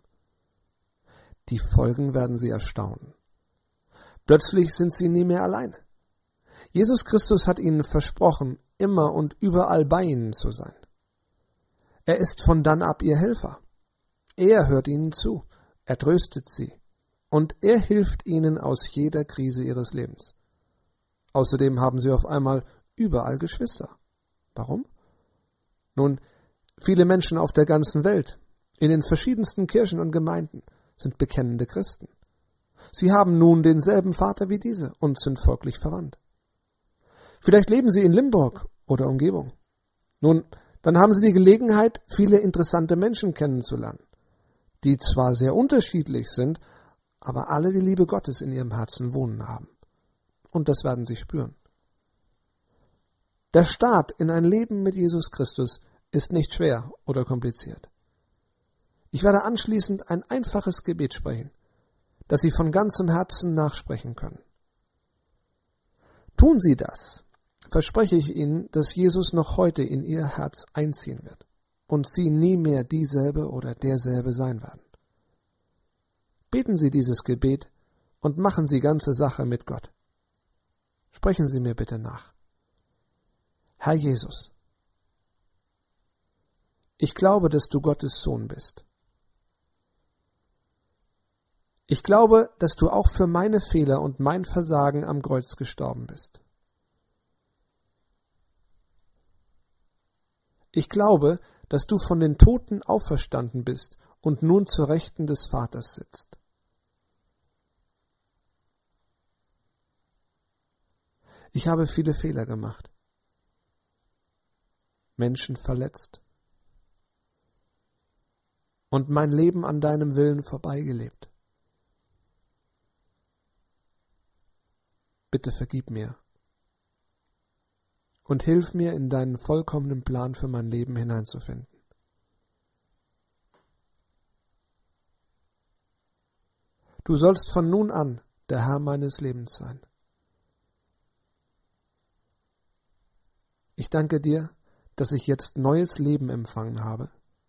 Die Folgen werden sie erstaunen. Plötzlich sind sie nie mehr allein. Jesus Christus hat ihnen versprochen, immer und überall bei ihnen zu sein. Er ist von dann ab ihr Helfer. Er hört ihnen zu, er tröstet sie und er hilft ihnen aus jeder Krise ihres Lebens. Außerdem haben sie auf einmal überall Geschwister. Warum? Nun, viele Menschen auf der ganzen Welt, in den verschiedensten Kirchen und Gemeinden, sind bekennende Christen. Sie haben nun denselben Vater wie diese und sind folglich verwandt. Vielleicht leben sie in Limburg oder Umgebung. Nun, dann haben sie die Gelegenheit, viele interessante Menschen kennenzulernen, die zwar sehr unterschiedlich sind, aber alle die Liebe Gottes in ihrem Herzen wohnen haben. Und das werden sie spüren. Der Start in ein Leben mit Jesus Christus ist nicht schwer oder kompliziert. Ich werde anschließend ein einfaches Gebet sprechen, das Sie von ganzem Herzen nachsprechen können. Tun Sie das, verspreche ich Ihnen, dass Jesus noch heute in Ihr Herz einziehen wird und Sie nie mehr dieselbe oder derselbe sein werden. Beten Sie dieses Gebet und machen Sie ganze Sache mit Gott. Sprechen Sie mir bitte nach. Herr Jesus, ich glaube, dass du Gottes Sohn bist. Ich glaube, dass du auch für meine Fehler und mein Versagen am Kreuz gestorben bist. Ich glaube, dass du von den Toten auferstanden bist und nun zur Rechten des Vaters sitzt. Ich habe viele Fehler gemacht, Menschen verletzt und mein Leben an deinem Willen vorbeigelebt. Bitte vergib mir und hilf mir, in deinen vollkommenen Plan für mein Leben hineinzufinden. Du sollst von nun an der Herr meines Lebens sein. Ich danke dir, dass ich jetzt neues Leben empfangen habe.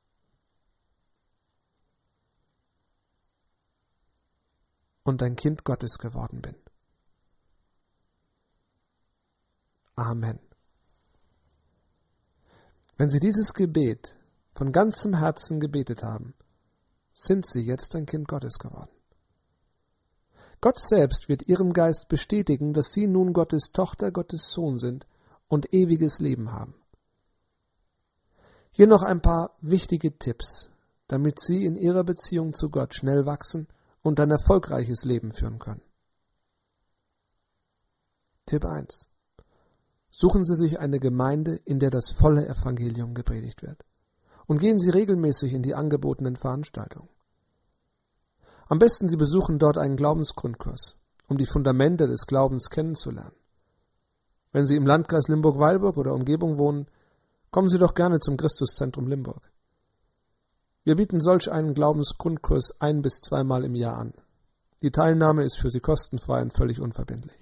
Und ein Kind Gottes geworden bin. Amen. Wenn Sie dieses Gebet von ganzem Herzen gebetet haben, sind Sie jetzt ein Kind Gottes geworden. Gott selbst wird Ihrem Geist bestätigen, dass Sie nun Gottes Tochter, Gottes Sohn sind und ewiges Leben haben. Hier noch ein paar wichtige Tipps, damit Sie in Ihrer Beziehung zu Gott schnell wachsen und ein erfolgreiches Leben führen können. Tipp eins. Suchen Sie sich eine Gemeinde, in der das volle Evangelium gepredigt wird und gehen Sie regelmäßig in die angebotenen Veranstaltungen. Am besten Sie besuchen dort einen Glaubensgrundkurs, um die Fundamente des Glaubens kennenzulernen. Wenn Sie im Landkreis Limburg-Weilburg oder Umgebung wohnen, kommen Sie doch gerne zum Christuszentrum Limburg. Wir bieten solch einen Glaubensgrundkurs ein- bis zweimal im Jahr an. Die Teilnahme ist für Sie kostenfrei und völlig unverbindlich.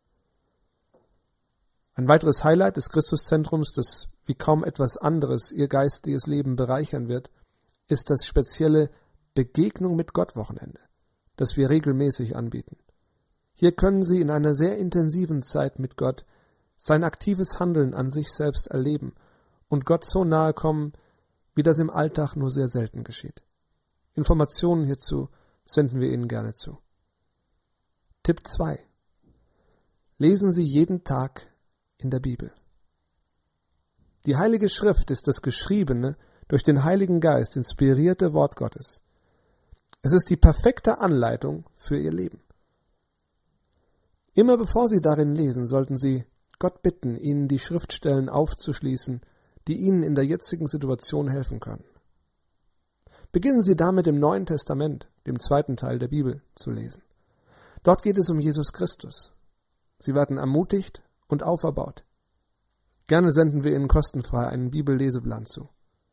Ein weiteres Highlight des Christuszentrums, das wie kaum etwas anderes Ihr geistiges Leben bereichern wird, ist das spezielle Begegnung mit Gott-Wochenende, das wir regelmäßig anbieten. Hier können Sie in einer sehr intensiven Zeit mit Gott sein aktives Handeln an sich selbst erleben und Gott so nahe kommen, wie das im Alltag nur sehr selten geschieht. Informationen hierzu senden wir Ihnen gerne zu. Tipp zwei. Lesen Sie jeden Tag in der Bibel. Die Heilige Schrift ist das geschriebene, durch den Heiligen Geist inspirierte Wort Gottes. Es ist die perfekte Anleitung für Ihr Leben. Immer bevor Sie darin lesen, sollten Sie Gott bitten, Ihnen die Schriftstellen aufzuschließen, die Ihnen in der jetzigen Situation helfen können. Beginnen Sie damit im Neuen Testament, dem zweiten Teil der Bibel, zu lesen. Dort geht es um Jesus Christus. Sie werden ermutigt und auferbaut. Gerne senden wir Ihnen kostenfrei einen Bibelleseplan zu.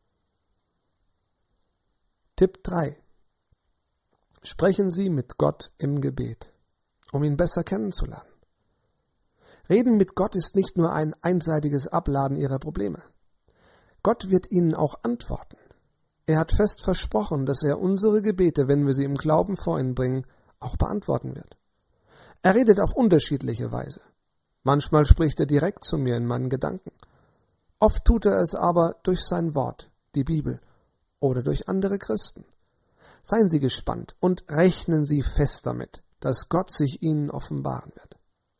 Tipp drei. Sprechen Sie mit Gott im Gebet, um ihn besser kennenzulernen. Reden mit Gott ist nicht nur ein einseitiges Abladen Ihrer Probleme. Gott wird Ihnen auch antworten. Er hat fest versprochen, dass er unsere Gebete, wenn wir sie im Glauben vor ihn bringen, auch beantworten wird. Er redet auf unterschiedliche Weise. Manchmal spricht er direkt zu mir in meinen Gedanken. Oft tut er es aber durch sein Wort, die Bibel, oder durch andere Christen. Seien Sie gespannt und rechnen Sie fest damit, dass Gott sich Ihnen offenbaren wird.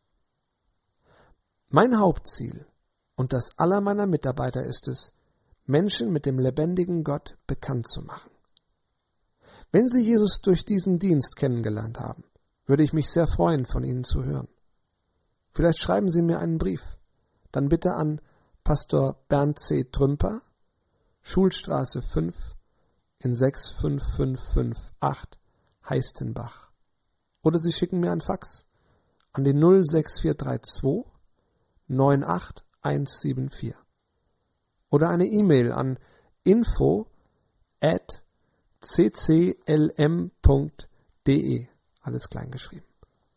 Mein Hauptziel und das aller meiner Mitarbeiter ist es, Menschen mit dem lebendigen Gott bekannt zu machen. Wenn Sie Jesus durch diesen Dienst kennengelernt haben, würde ich mich sehr freuen, von Ihnen zu hören. Vielleicht schreiben Sie mir einen Brief, dann bitte an Pastor Bernd C. Trümper, Schulstraße fünf in sechs fünf fünf fünf acht, Heistenbach. Oder Sie schicken mir ein Fax an die null sechs vier drei zwei neun acht eins sieben vier. Oder eine E-Mail an info at c c l m punkt d e, alles klein geschrieben.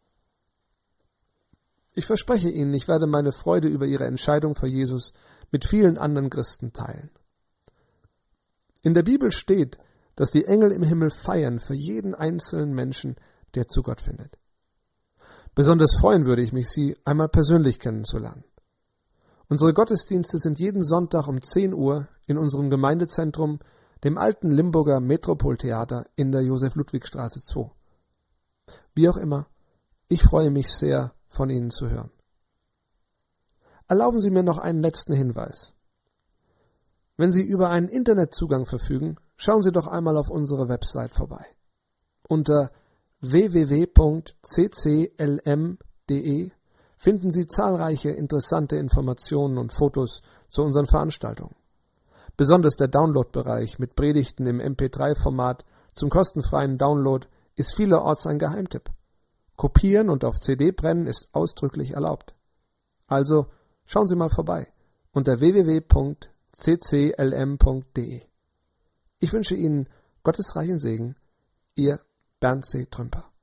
Ich verspreche Ihnen, ich werde meine Freude über Ihre Entscheidung für Jesus mit vielen anderen Christen teilen. In der Bibel steht, dass die Engel im Himmel feiern für jeden einzelnen Menschen, der zu Gott findet. Besonders freuen würde ich mich, Sie einmal persönlich kennenzulernen. Unsere Gottesdienste sind jeden Sonntag um zehn Uhr in unserem Gemeindezentrum, dem alten Limburger Metropoltheater in der Josef-Ludwig-Straße zwei. Wie auch immer, ich freue mich sehr, von Ihnen zu hören. Erlauben Sie mir noch einen letzten Hinweis. Wenn Sie über einen Internetzugang verfügen, schauen Sie doch einmal auf unsere Website vorbei. Unter w w w punkt c c l m punkt d e finden Sie zahlreiche interessante Informationen und Fotos zu unseren Veranstaltungen. Besonders der Download-Bereich mit Predigten im M P drei Format zum kostenfreien Download ist vielerorts ein Geheimtipp. Kopieren und auf C D brennen ist ausdrücklich erlaubt. Also schauen Sie mal vorbei unter w w w punkt c c l m punkt d e. Ich wünsche Ihnen Gottes reichen Segen, Ihr Bernd C. Trümper.